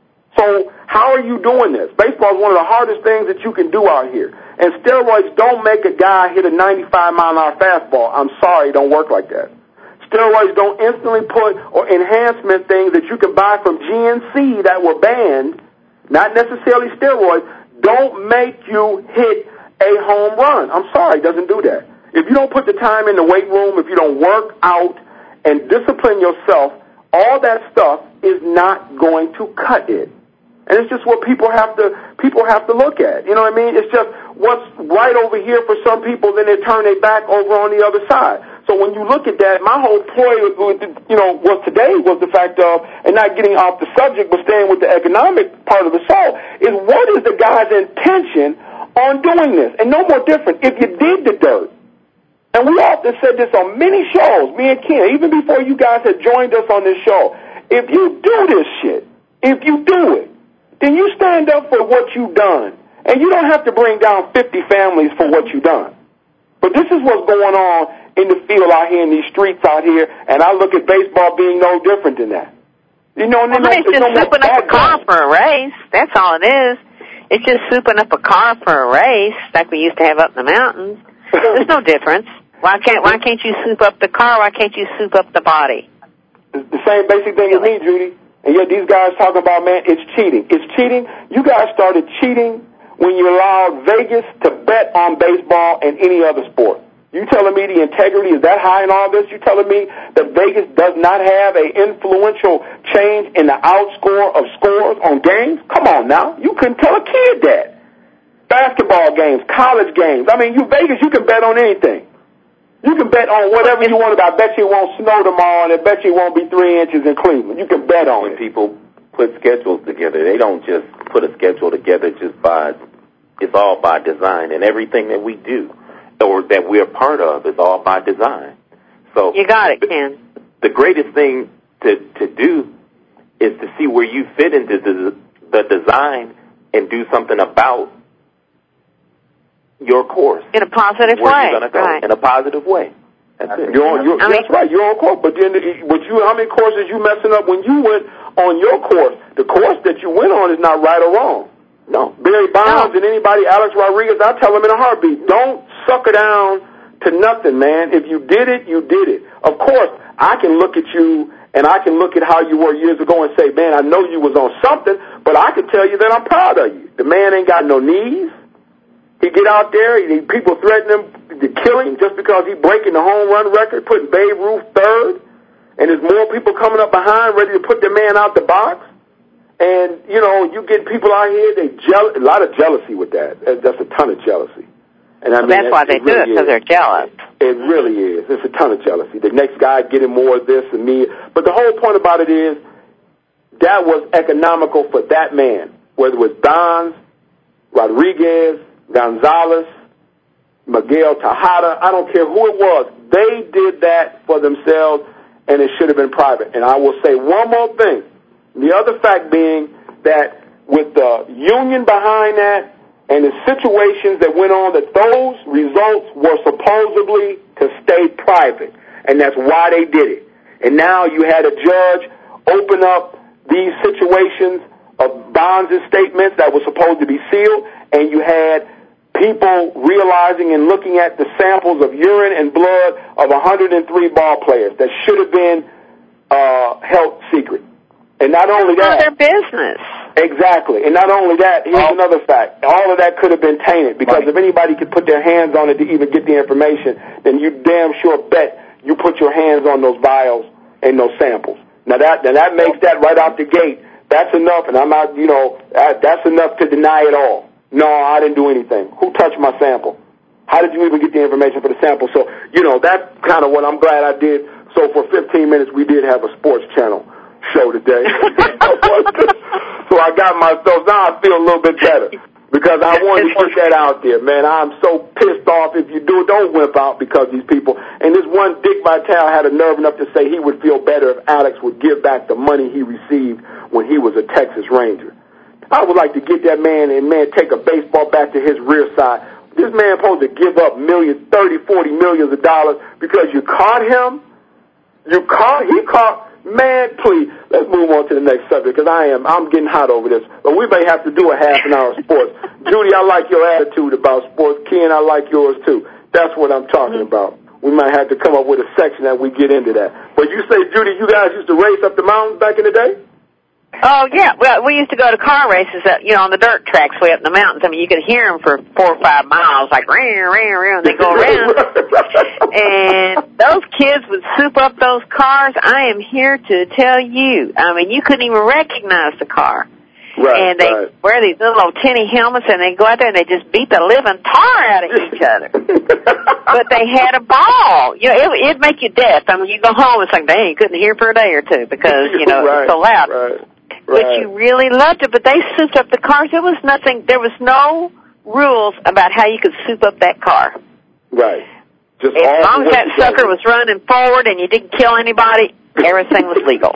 So how are you doing this? Baseball is one of the hardest things that you can do out here. And steroids don't make a guy hit a ninety-five mile an hour fastball. I'm sorry, it don't work like that. Steroids don't instantly put or enhancement things that you can buy from G N C that were banned, not necessarily steroids, don't make you hit a home run. I'm sorry, it doesn't do that. If you don't put the time in the weight room, if you don't work out and discipline yourself, all that stuff is not going to cut it. And it's just what people have to people have to look at. You know what I mean? It's just what's right over here for some people, then they turn their back over on the other side. So when you look at that, my whole point, you know, was today was the fact of, and not getting off the subject, but staying with the economic part of the show, is what is the guy's intention on doing this? And no more different. If you did the dirt, and we often said this on many shows, me and Ken, even before you guys had joined us on this show, if you do this shit, if you do it, then you stand up for what you've done. And you don't have to bring down fifty families for what you've done. But this is what's going on in the field out here, in these streets out here, and I look at baseball being no different than that. You know, and well, then it's just no souping up a car for a race. That's all it is. It's just souping up a car for a race, like we used to have up in the mountains. There's no difference. Why can't Why can't you soup up the car? Why can't you soup up the body? It's the same basic thing as me, Judy. And yet these guys talking about, man, it's cheating. It's cheating. You guys started cheating when you allowed Vegas to bet on baseball and any other sport. You telling me the integrity is that high in all this? You telling me that Vegas does not have an influential change in the outscore of scores on games? Come on now. You couldn't tell a kid that. Basketball games, college games. I mean, you Vegas, you can bet on anything. You can bet on whatever you want about. I bet you it won't snow tomorrow, and I bet you it won't be three inches in Cleveland. You can bet on when it. People put schedules together, they don't just put a schedule together just by, it's all by design. And everything that we do or that we're part of is all by design. So you got it, Ken. The greatest thing to, to do is to see where you fit into the, the design and do something about your course. In a positive where way. You're gonna go. Right. In a positive way. That's it. You're on, you're, I mean, that's right. You're on course. But then, but you, how many courses you messing up when you went on your course? The course that you went on is not right or wrong. No. Barry Bonds no. and anybody, Alex Rodriguez, I tell them in a heartbeat, don't sucker down to nothing, man. If you did it, you did it. Of course, I can look at you and I can look at how you were years ago and say, man, I know you was on something, but I can tell you that I'm proud of you. The man ain't got no knees. He get out there, he, people threaten him to kill him just because he breaking the home run record, putting Babe Ruth third, and there's more people coming up behind ready to put the man out the box. And, you know, you get people out here, they jealous, a lot of jealousy with that. That's a ton of jealousy. And I well, mean, that's why they really do it, because they're jealous. It really is. It's a ton of jealousy. The next guy getting more of this and me. But the whole point about it is that was economical for that man, whether it was Bonds, Rodriguez, Gonzalez, Miguel Tejada, I don't care who it was. They did that for themselves, and it should have been private. And I will say one more thing. The other fact being that with the union behind that and the situations that went on, that those results were supposedly to stay private, and that's why they did it. And now you had a judge open up these situations of bonds and statements that were supposed to be sealed, and you had people realizing and looking at the samples of urine and blood of one hundred three ball players that should have been uh, held secret. And not only that, their business. Exactly. And not only that, here's oh. another fact. All of that could have been tainted, because right. if anybody could put their hands on it to even get the information, then you damn sure bet you put your hands on those vials and those samples. Now that now that makes that right out the gate. That's enough, and I'm not, you know, that's enough to deny it all. No, I didn't do anything. Who touched my sample? How did you even get the information for the sample? So, you know, that's kind of what I'm glad I did. So for fifteen minutes, we did have a sports channel show today. So I got myself, now I feel a little bit better, because I wanted to put that out there, man. I'm so pissed off. If you do it, don't wimp out because these people. And this one, Dick Vitale, had a nerve enough to say he would feel better if Alex would give back the money he received when he was a Texas Ranger. I would like to get that man and, man, take a baseball bat to his rear side. This man supposed to give up millions, thirty, forty millions of dollars because you caught him? You caught, he caught, man, please, let's move on to the next subject, because I am, I'm getting hot over this. But we may have to do a half an hour of sports. Judy, I like your attitude about sports. Ken, I like yours too. That's what I'm talking mm-hmm. about. We might have to come up with a section that we get into that. But you say, Judy, you guys used to race up the mountains back in the day? Oh, yeah. Well, we used to go to car races, at, you know, on the dirt tracks way up in the mountains. I mean, you could hear them for four or five miles, like, ring, ring, ring, and they go around. And those kids would soup up those cars. I am here to tell you. I mean, you couldn't even recognize the car. Right, and they right. wear these little old tinny helmets, and they go out there and they just beat the living tar out of each other. But they had a ball. You know, it, it'd make you deaf. I mean, you go home and it's like, dang, you couldn't hear for a day or two because, you know, right, it's so loud. Right. But right. you really loved it. But they souped up the cars. There was nothing, there was no rules about how you could soup up that car. Right. Just as long as that sucker was running forward and you didn't kill anybody, everything was legal.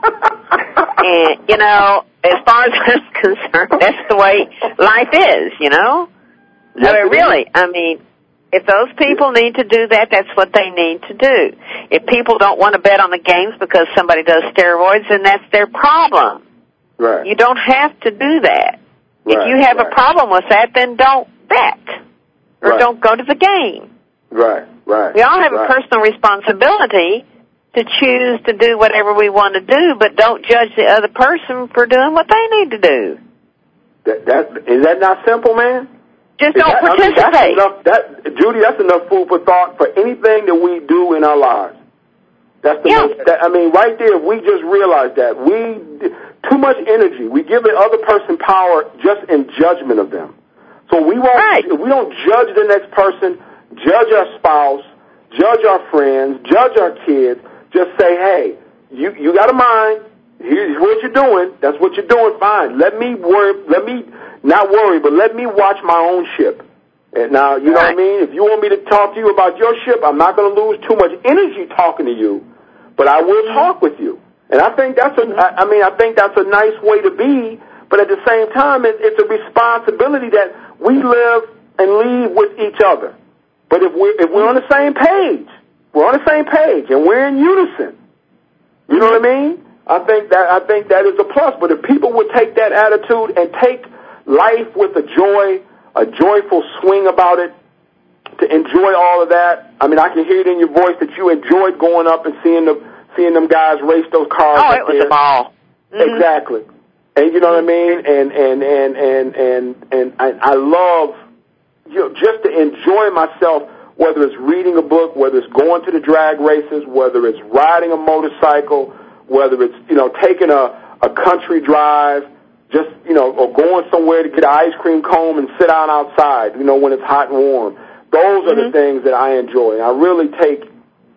And, you know, as far as I'm concerned, that's the way life is, you know? Yes, I mean, really, I mean, if those people need to do that, that's what they need to do. If people don't want to bet on the games because somebody does steroids, then that's their problem. Right. You don't have to do that. Right, if you have right. a problem with that, then don't bet. Or right. don't go to the game. Right, right. We all have right. a personal responsibility to choose to do whatever we want to do, but don't judge the other person for doing what they need to do. That, that, is that not simple, man? Just is don't that, participate. I mean, that's enough, that, Judy, that's enough food for thought for anything that we do in our lives. That's the yeah. most, that, I mean, right there, if we just realize that. We, too much energy. We give the other person power just in judgment of them. So we won't, right. if we don't judge the next person, judge our spouse, judge our friends, judge our kids, just say, hey, you, you got a mind. Here's what you're doing. That's what you're doing. Fine. Let me worry. Let me not worry, but let me watch my own ship. And now, you know right. what I mean? If you want me to talk to you about your ship, I'm not going to lose too much energy talking to you, but I will talk with you. And I think that's a, I mean, I think that's a nice way to be, but at the same time, it, it's a responsibility that we live and lead with each other. But if we're, if we're on the same page, we're on the same page, and we're in unison, you know what I mean? I think that, I think that is a plus. But if people would take that attitude and take life with a joy, a joyful swing about it, to enjoy all of that. I mean, I can hear it in your voice that you enjoyed going up and seeing the, seeing them guys race those cars. Oh, it was there. a ball. Mm-hmm. Exactly. And you know what I mean? And, and, and, and, and, and I, I love, you know, just to enjoy myself, whether it's reading a book, whether it's going to the drag races, whether it's riding a motorcycle, whether it's, you know, taking a, a country drive, just, you know, or going somewhere to get an ice cream cone and sit down outside, you know, when it's hot and warm. Those are mm-hmm. the things that I enjoy. And I really take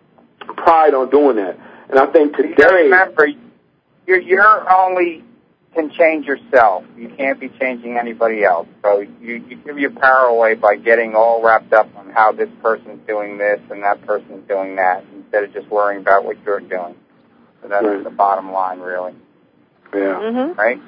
pride on doing that. And I think today... You remember, you're, you're only can change yourself. You can't be changing anybody else. So you, you give your power away by getting all wrapped up on how this person's doing this and that person's doing that, instead of just worrying about what you're doing. So that's right. the bottom line, really. Yeah. Mm-hmm. Right?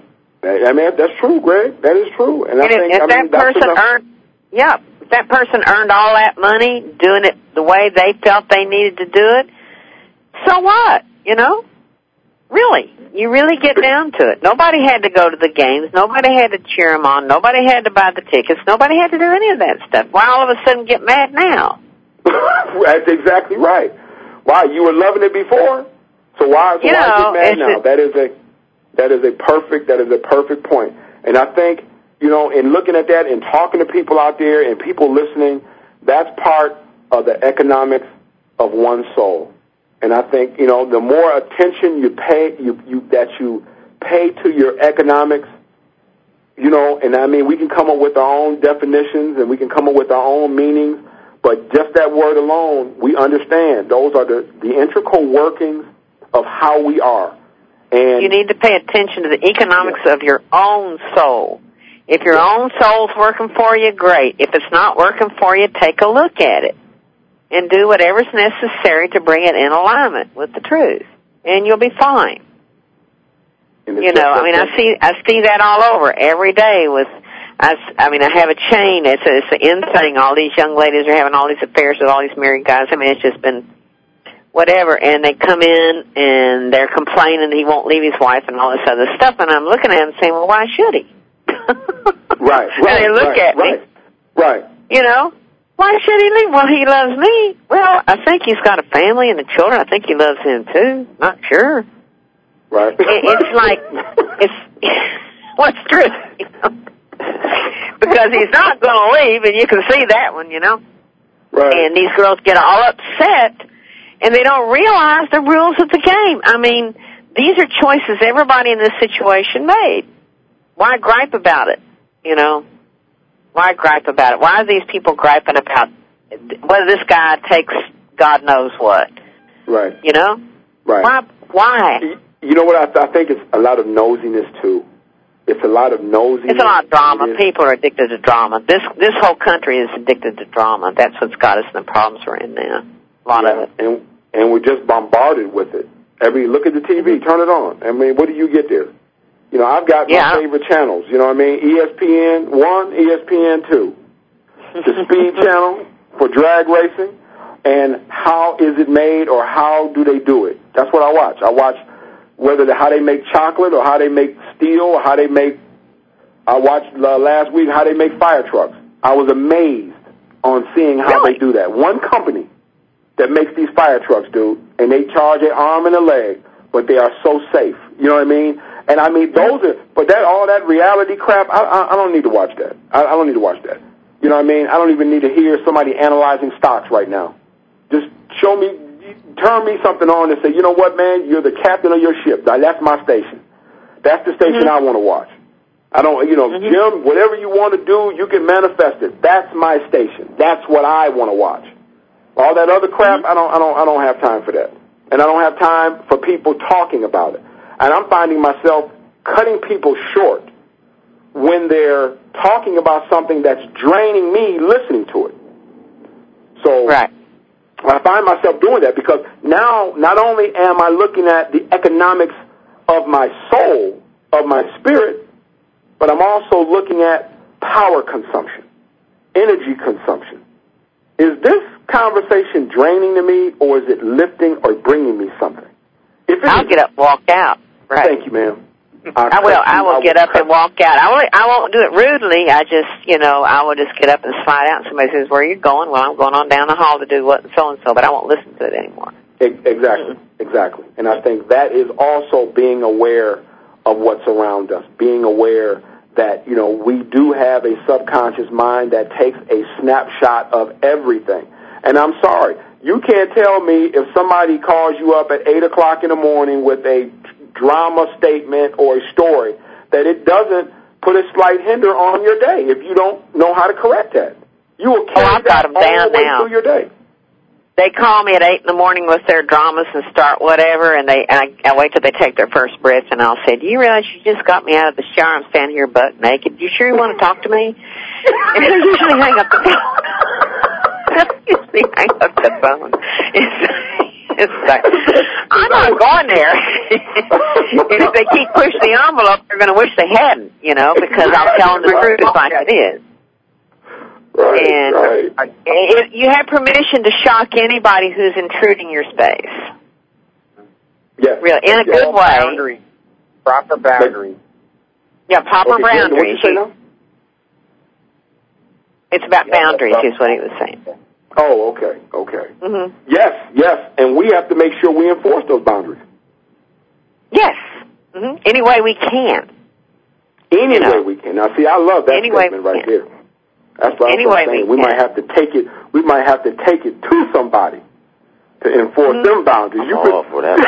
I mean, that's true, Greg. That is true. And, and I think, if I that mean, person enough. earned, yeah, if that person earned all that money doing it the way they felt they needed to do it, so what? You know? Really. You really get down to it. Nobody had to go to the games. Nobody had to cheer them on. Nobody had to buy the tickets. Nobody had to do any of that stuff. Why all of a sudden get mad now? That's exactly right. Why? You were loving it before? So why, so you why know, get mad now? A, that is a that is a perfect that is a perfect point. And I think, you know, in looking at that and talking to people out there and people listening, that's part of the economics of one's soul. And I think, you know, the more attention you pay, you, you that you pay to your economics, you know, and I mean, we can come up with our own definitions and we can come up with our own meanings, but just that word alone, we understand. Those are the, the integral workings of how we are. And you need to pay attention to the economics yeah. of your own soul. If your yeah. own soul's working for you, great. If it's not working for you, take a look at it and do whatever's necessary to bring it in alignment with the truth, and you'll be fine. You know, I mean, I see I see that all over every day. With, I, I mean, I have a chain. It's a, it's an in thing. All these young ladies are having all these affairs with all these married guys. I mean, it's just been whatever. And they come in and they're complaining he won't leave his wife and all this other stuff. And I'm looking at him saying, well, why should he? Right, right. And they look right, at me. Right, right. You know. Why should he leave? Well, he loves me. Well, I think he's got a family and the children. I think he loves him too. Not sure. Right. It, it's like, it's, what's true? You know? Because he's not going to leave, and you can see that one, you know. Right. And these girls get all upset, and they don't realize the rules of the game. I mean, these are choices everybody in this situation made. Why gripe about it, you know? Why gripe about it? Why are these people griping about whether this guy takes God knows what? Right. You know? Right. Why? Why? You know what? I, th- I think it's a lot of nosiness, too. It's a lot of nosiness. It's a lot of drama. People are addicted to drama. This this whole country is addicted to drama. That's what's got us in the problems we're in now. A lot yeah. of it. And, and we're just bombarded with it. Every Look at the T V, mm-hmm. turn it on. I mean, what do you get there? You know, I've got yeah. my favorite channels. You know what I mean? E S P N one, E S P N two. The Speed Channel for drag racing. And how is it made or how do they do it? That's what I watch. I watch whether the, how they make chocolate or how they make steel or how they make, I watched uh, last week how they make fire trucks. I was amazed on seeing how really? they do that. One company that makes these fire trucks, dude, and they charge an arm and a leg, but they are so safe. You know what I mean? And I mean, those are, but that, all that reality crap, I, I, I don't need to watch that. I, I don't need to watch that. You know what I mean? I don't even need to hear somebody analyzing stocks right now. Just show me, turn me something on and say, you know what, man, you're the captain of your ship. Now, that's my station. That's the station mm-hmm. I want to watch. I don't, you know, mm-hmm. Jim, whatever you want to do, you can manifest it. That's my station. That's what I want to watch. All that other crap, mm-hmm. I don't, I don't, I don't have time for that. And I don't have time for people talking about it. And I'm finding myself cutting people short when they're talking about something that's draining me listening to it. So right. I find myself doing that because now not only am I looking at the economics of my soul, of my spirit, but I'm also looking at power consumption, energy consumption. Is this conversation draining to me, or is it lifting or bringing me something? If it I'll is, get up and walk out. Right. Thank you, ma'am. I will. I will get up and walk out. I won't, I won't do it rudely. I just, you know, I will just get up and slide out. And somebody says, "Where are you going?" Well, I'm going on down the hall to do what and so and so, but I won't listen to it anymore. Exactly, exactly. And I think that is also being aware of what's around us, being aware that, you know, we do have a subconscious mind that takes a snapshot of everything. And I'm sorry, you can't tell me if somebody calls you up at eight o'clock in the morning with a drama statement or a story that it doesn't put a slight hinder on your day if you don't know how to correct that. You will carry oh, I've that got them all down the way now. through your day. They call me at eight in the morning with their dramas and start whatever, and they and I, I wait till they take their first breath, and I'll say, "Do you realize you just got me out of the shower? I'm standing here butt naked. You sure you want to talk to me?" And they usually hang up the phone. usually hang up the phone. It's, it's like, I'm not going there. And if they keep pushing the envelope, they're going to wish they hadn't, you know, because I'll tell them the truth like it is. Right, and right. It, you have permission to shock anybody who's intruding your space. Yes. Real, in a yes. good way. Boundaries. Proper boundaries. Yeah, proper okay, boundaries. What did you say now? It's about Yeah, boundaries, proper. is what he was saying. Oh, okay, okay. Mm-hmm. Yes, yes, and we have to make sure we enforce those boundaries. Yes. Mm-hmm. Any way we can. Any You know. way we can. Now, see, I love that Any way statement we right can. there. That's what Any I'm way saying. we We can. might have to take it. We might have to take it to somebody to enforce Mm-hmm. them boundaries. I'm You all could- for that.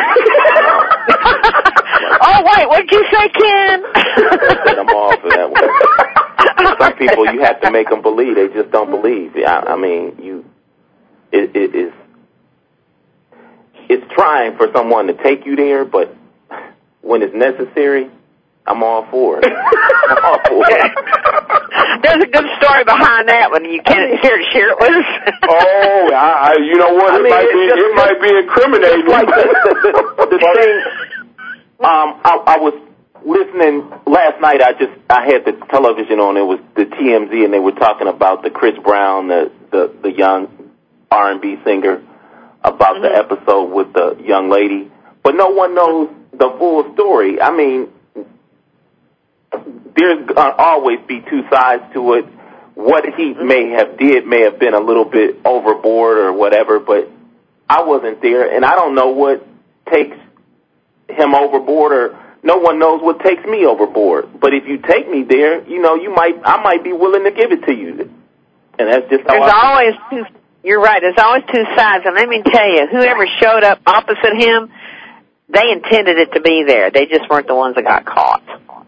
Oh, wait, what did you say, Ken? I'm all for that one. Some people, you have to make them believe. They just don't believe. I, I mean, you. It, it is. It's trying for someone to take you there, but when it's necessary, I'm all for it. I'm all for it. There's a good story behind that one. You can't here to share it with us. Oh, I, I, you know what? I It mean, might it's be. just- It might be incriminating. Just like the, the, the, the thing. Um, I, I was listening last night. I just I had the television on. It was the T M Z, and they were talking about the Chris Brown, the the, the young R and B singer, about Mm-hmm. the episode with the young lady. But no one knows the full story. I mean, there's gonna always be two sides to it. What he may have did may have been a little bit overboard or whatever, but I wasn't there, and I don't know what takes him overboard, or no one knows what takes me overboard. But if you take me there, you know, you might, I might be willing to give it to you, and that's just how There's I always two. You're right. There's always two sides, and let me tell you, whoever showed up opposite him, they intended it to be there. They just weren't the ones that got caught.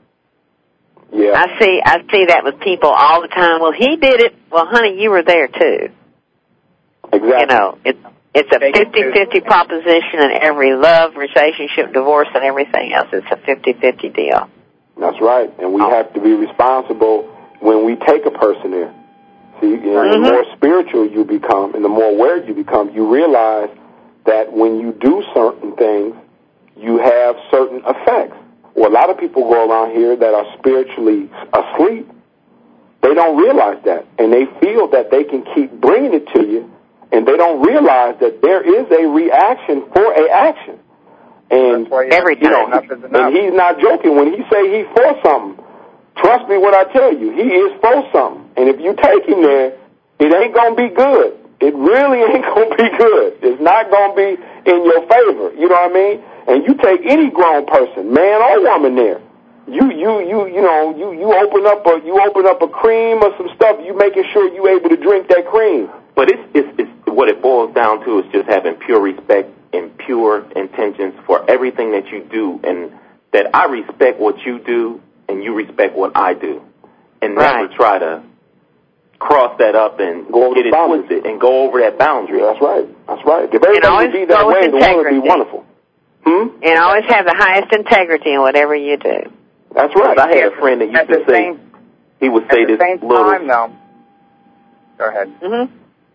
Yeah. I see. I see that with people all the time. Well, he did it. Well, honey, you were there too. Exactly. You know, it's it's a fifty-fifty proposition in every love, relationship, divorce, and everything else. It's a fifty-fifty deal. That's right, and we Oh. have to be responsible when we take a person there. See, you know, Mm-hmm. the more spiritual you become and the more aware you become, you realize that when you do certain things, you have certain effects. Well, a lot of people go around here that are spiritually asleep. They don't realize that, and they feel that they can keep bringing it to you, and they don't realize that there is a reaction for a action. And That's why you every have to you know, enough is enough. and he's not joking when he say he's for something. Trust me when I tell you, he is for something. And if you take him there, it ain't gonna be good. It really ain't gonna be good. It's not gonna be in your favor. You know what I mean? And you take any grown person, man or woman, there. You you you you know you you open up a you open up a cream or some stuff. You making sure you able to drink that cream. But it's, it's, it's what it boils down to is just having pure respect and pure intentions for everything that you do, and that I respect what you do and you respect what I do, and Right. never try to cross that up and Go over get the it boundaries. twisted and go over that boundary. Yeah, that's right. That's right. If everybody always would be that go with way, the world would be integrity. wonderful. Hmm? And always have the highest integrity in whatever you do. That's right. I had a friend that used At to the say, same, he would at say the this same little, time, though. Go ahead. Mm-hmm.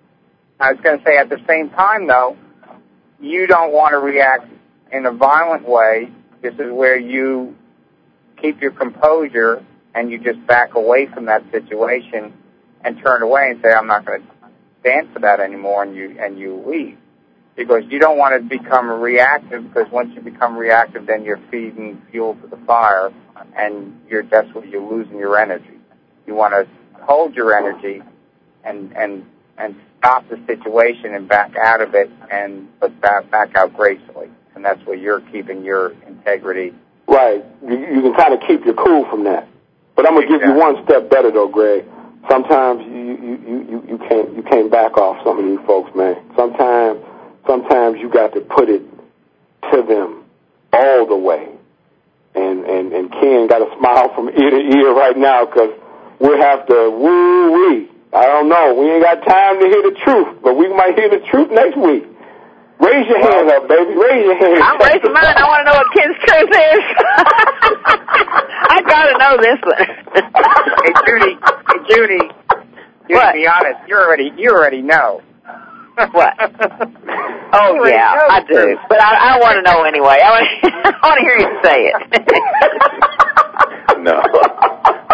I was going to say, at the same time, though, you don't want to react in a violent way. This is where you keep your composure and you just back away from that situation and turn away and say, I'm not going to stand for that anymore, and you and you leave. Because you don't want to become reactive, because once you become reactive, then you're feeding fuel to the fire, and you're that's where you're losing your energy. You want to hold your energy and and and stop the situation and back out of it, and but back back out gracefully, and that's where you're keeping your integrity. Right. You, you can kind of keep your cool from that. But I'm gonna give you Exactly. one step better though, Greg. Sometimes you you, you, you, you can't you can't back off some of these folks, man. Sometimes sometimes you got to put it to them all the way. And and and Ken got a smile from ear to ear right now, because we'll have to woo wee. I don't know. We ain't got time to hear the truth, but we might hear the truth next week. Raise your hand up, baby. Raise your hand. I'm raising mine. I want to know what Ken's truth is. I gotta know this one. Hey Judy, hey Judy, Judy, What? be honest. You already you already know. What? Oh You already yeah, know I the do. truth. But I, I want to know anyway. I want, I want to hear you say it. no.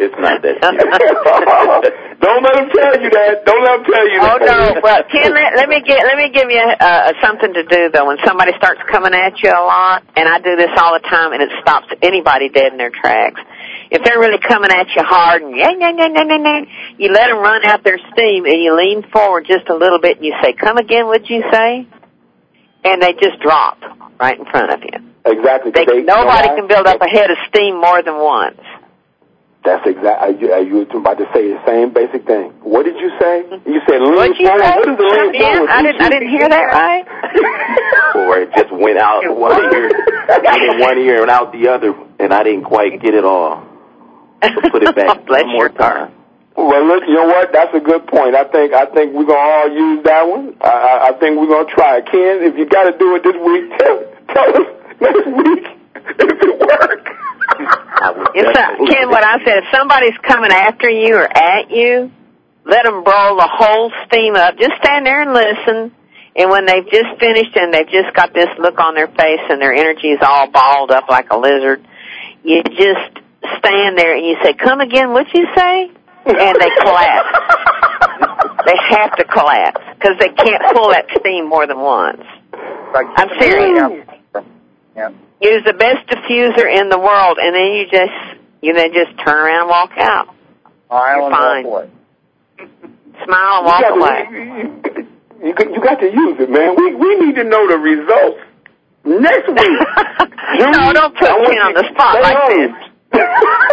It's not that serious. Don't let them tell you that. Don't let them tell you Oh that. no! Well, Ken, let, let me get let me give you uh, something to do though. When somebody starts coming at you a lot, and I do this all the time, and it stops anybody dead in their tracks. If they're really coming at you hard, and yeah, yeah, yeah, yeah, yeah, you let them run out their steam, and you lean forward just a little bit, and you say, "Come again? What'd you say?" And they just drop right in front of you. Exactly. They, they, nobody you know can build up a head of steam more than once. That's exactly. You were about to say the same basic thing. What did you say? You said lean What'd you forward. say? What is the lean Yeah, forward? I didn't. I didn't hear that right. Or it just went out one ear, went in one ear and out the other, and I didn't quite get it all. So put it back Bless one more your time. Well, look, you know what? That's a good point. I think I think we're gonna all use that one. I, I, I think we're gonna try it. Ken, if you got to do it this week, tell, tell us next week if it works. It's a, Ken, what I said, if somebody's coming after you or at you, let them blow the whole steam up. Just stand there and listen. And when they've just finished and they've just got this look on their face and their energy is all balled up like a lizard, you just stand there and you say, "Come again, what'd you say?" And they collapse. They have to collapse because they can't pull that steam more than once. I'm serious. Yeah. Use the best diffuser in the world, and then you just you then just turn around and walk out. Smile and fine. walk away. Smile and walk you away. To, you, you, you got to use it, man. We we need to know the results next week. No, don't put me on the spot like this.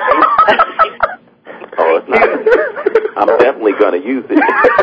Oh, it's not. I'm definitely going to use it.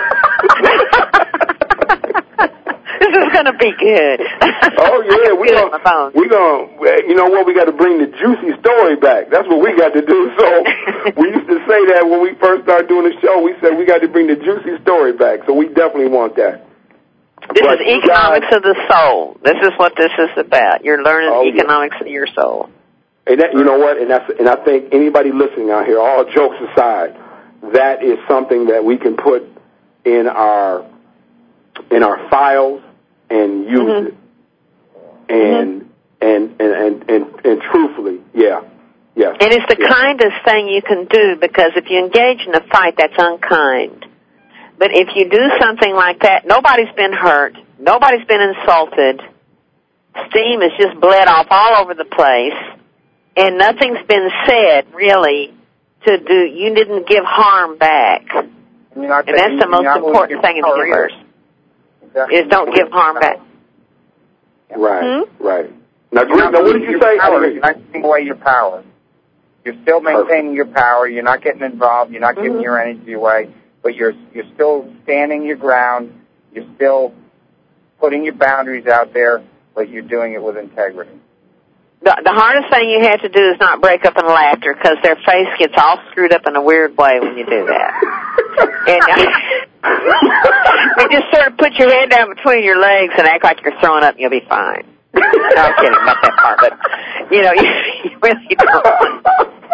This is going to be good. Oh yeah, we're gonna, we gonna, you know what? We got to bring the juicy story back. That's what we got to do. So we used to say that when we first started doing the show. We said we got to bring the juicy story back. So we definitely want that. This but is economics guys, of the soul. This is what this is about. You're learning oh, economics yeah. of your soul. And that, you know what? And that's, and I think anybody listening out here, all jokes aside, that is something that we can put in our in our files and use mm-hmm. it. And, mm-hmm. and, and, and, and, and truthfully, yeah, yes. And it's the yes. kindest thing you can do, because if you engage in a fight, that's unkind. But if you do something like that, nobody's been hurt, nobody's been insulted, steam has just bled off all over the place, and nothing's been said, really, to do, you didn't give harm back. And, you're not and that's the most important thing in the universe, exactly. is don't give harm back. Right, hmm? right. Now, Greg, now what did you say? Power. You're not giving away your power. You're still maintaining Perfect. your power. You're not getting involved. You're not giving mm-hmm. your energy away. But you're you're still standing your ground. You're still putting your boundaries out there, but you're doing it with integrity. The, the hardest thing you have to do is not break up in laughter, because their face gets all screwed up in a weird way when you do that. and uh, you just sort of put your head down between your legs and act like you're throwing up, and you'll be fine. No, I'm kidding about that part, but, you know, you, you really don't.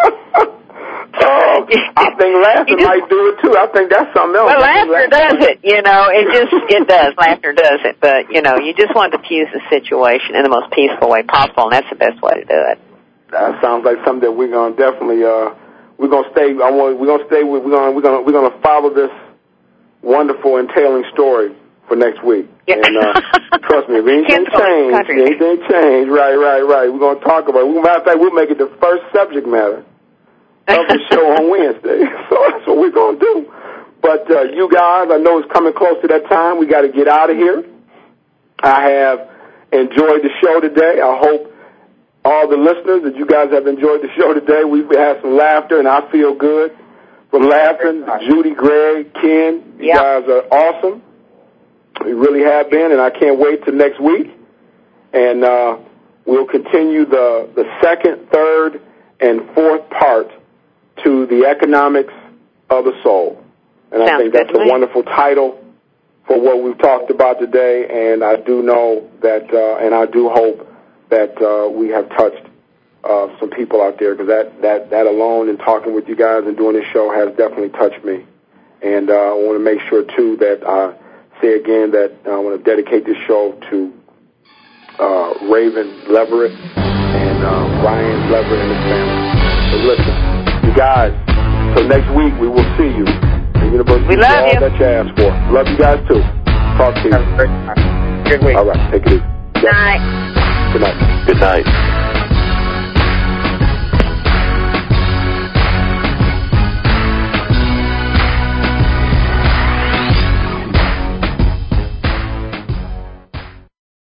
Oh, I think laughter just, might do it too. I think that's something else. Well, laughter does it, you know. It just, it does. Laughter does it. But, you know, you just want to diffuse the situation in the most peaceful way possible, and that's the best way to do it. That sounds like something that we're going to definitely, uh, we're going to stay, I want, we're going to stay with, we're going to, we're going to, we're going to follow this wonderful entailing story for next week. Yeah. And, uh, trust me, if anything change, anything change, right, right, right, we're going to talk about it. Matter of fact, we'll make it the first subject matter of the show on Wednesday. So that's what we're going to do. But uh, you guys, I know it's coming close to that time. We got to get out of here. I have enjoyed the show today. I hope all the listeners that you guys have enjoyed the show today. We've had some laughter, and I feel good from laughing. Judy, Greg, Ken, you yep. guys are awesome. You really have been, and I can't wait till next week. And uh, we'll continue the, the second, third, and fourth part to the economics of the soul. And Sounds I think that's a wonderful title for what we've talked about today, and I do know that, uh, and I do hope that uh, we have touched uh, some people out there, because that, that, that alone, and talking with you guys and doing this show, has definitely touched me. And uh, I want to make sure, too, that I say again that I want to dedicate this show to uh, Raven Leverett and uh, Ryan Leverett and his family. So listen, you guys, Until next week, we will see you. The university We love all you. that you asked for. Love you guys, too. Talk to you. Have a great time. Good week. All right. Take it easy. Night. Good night. Good night.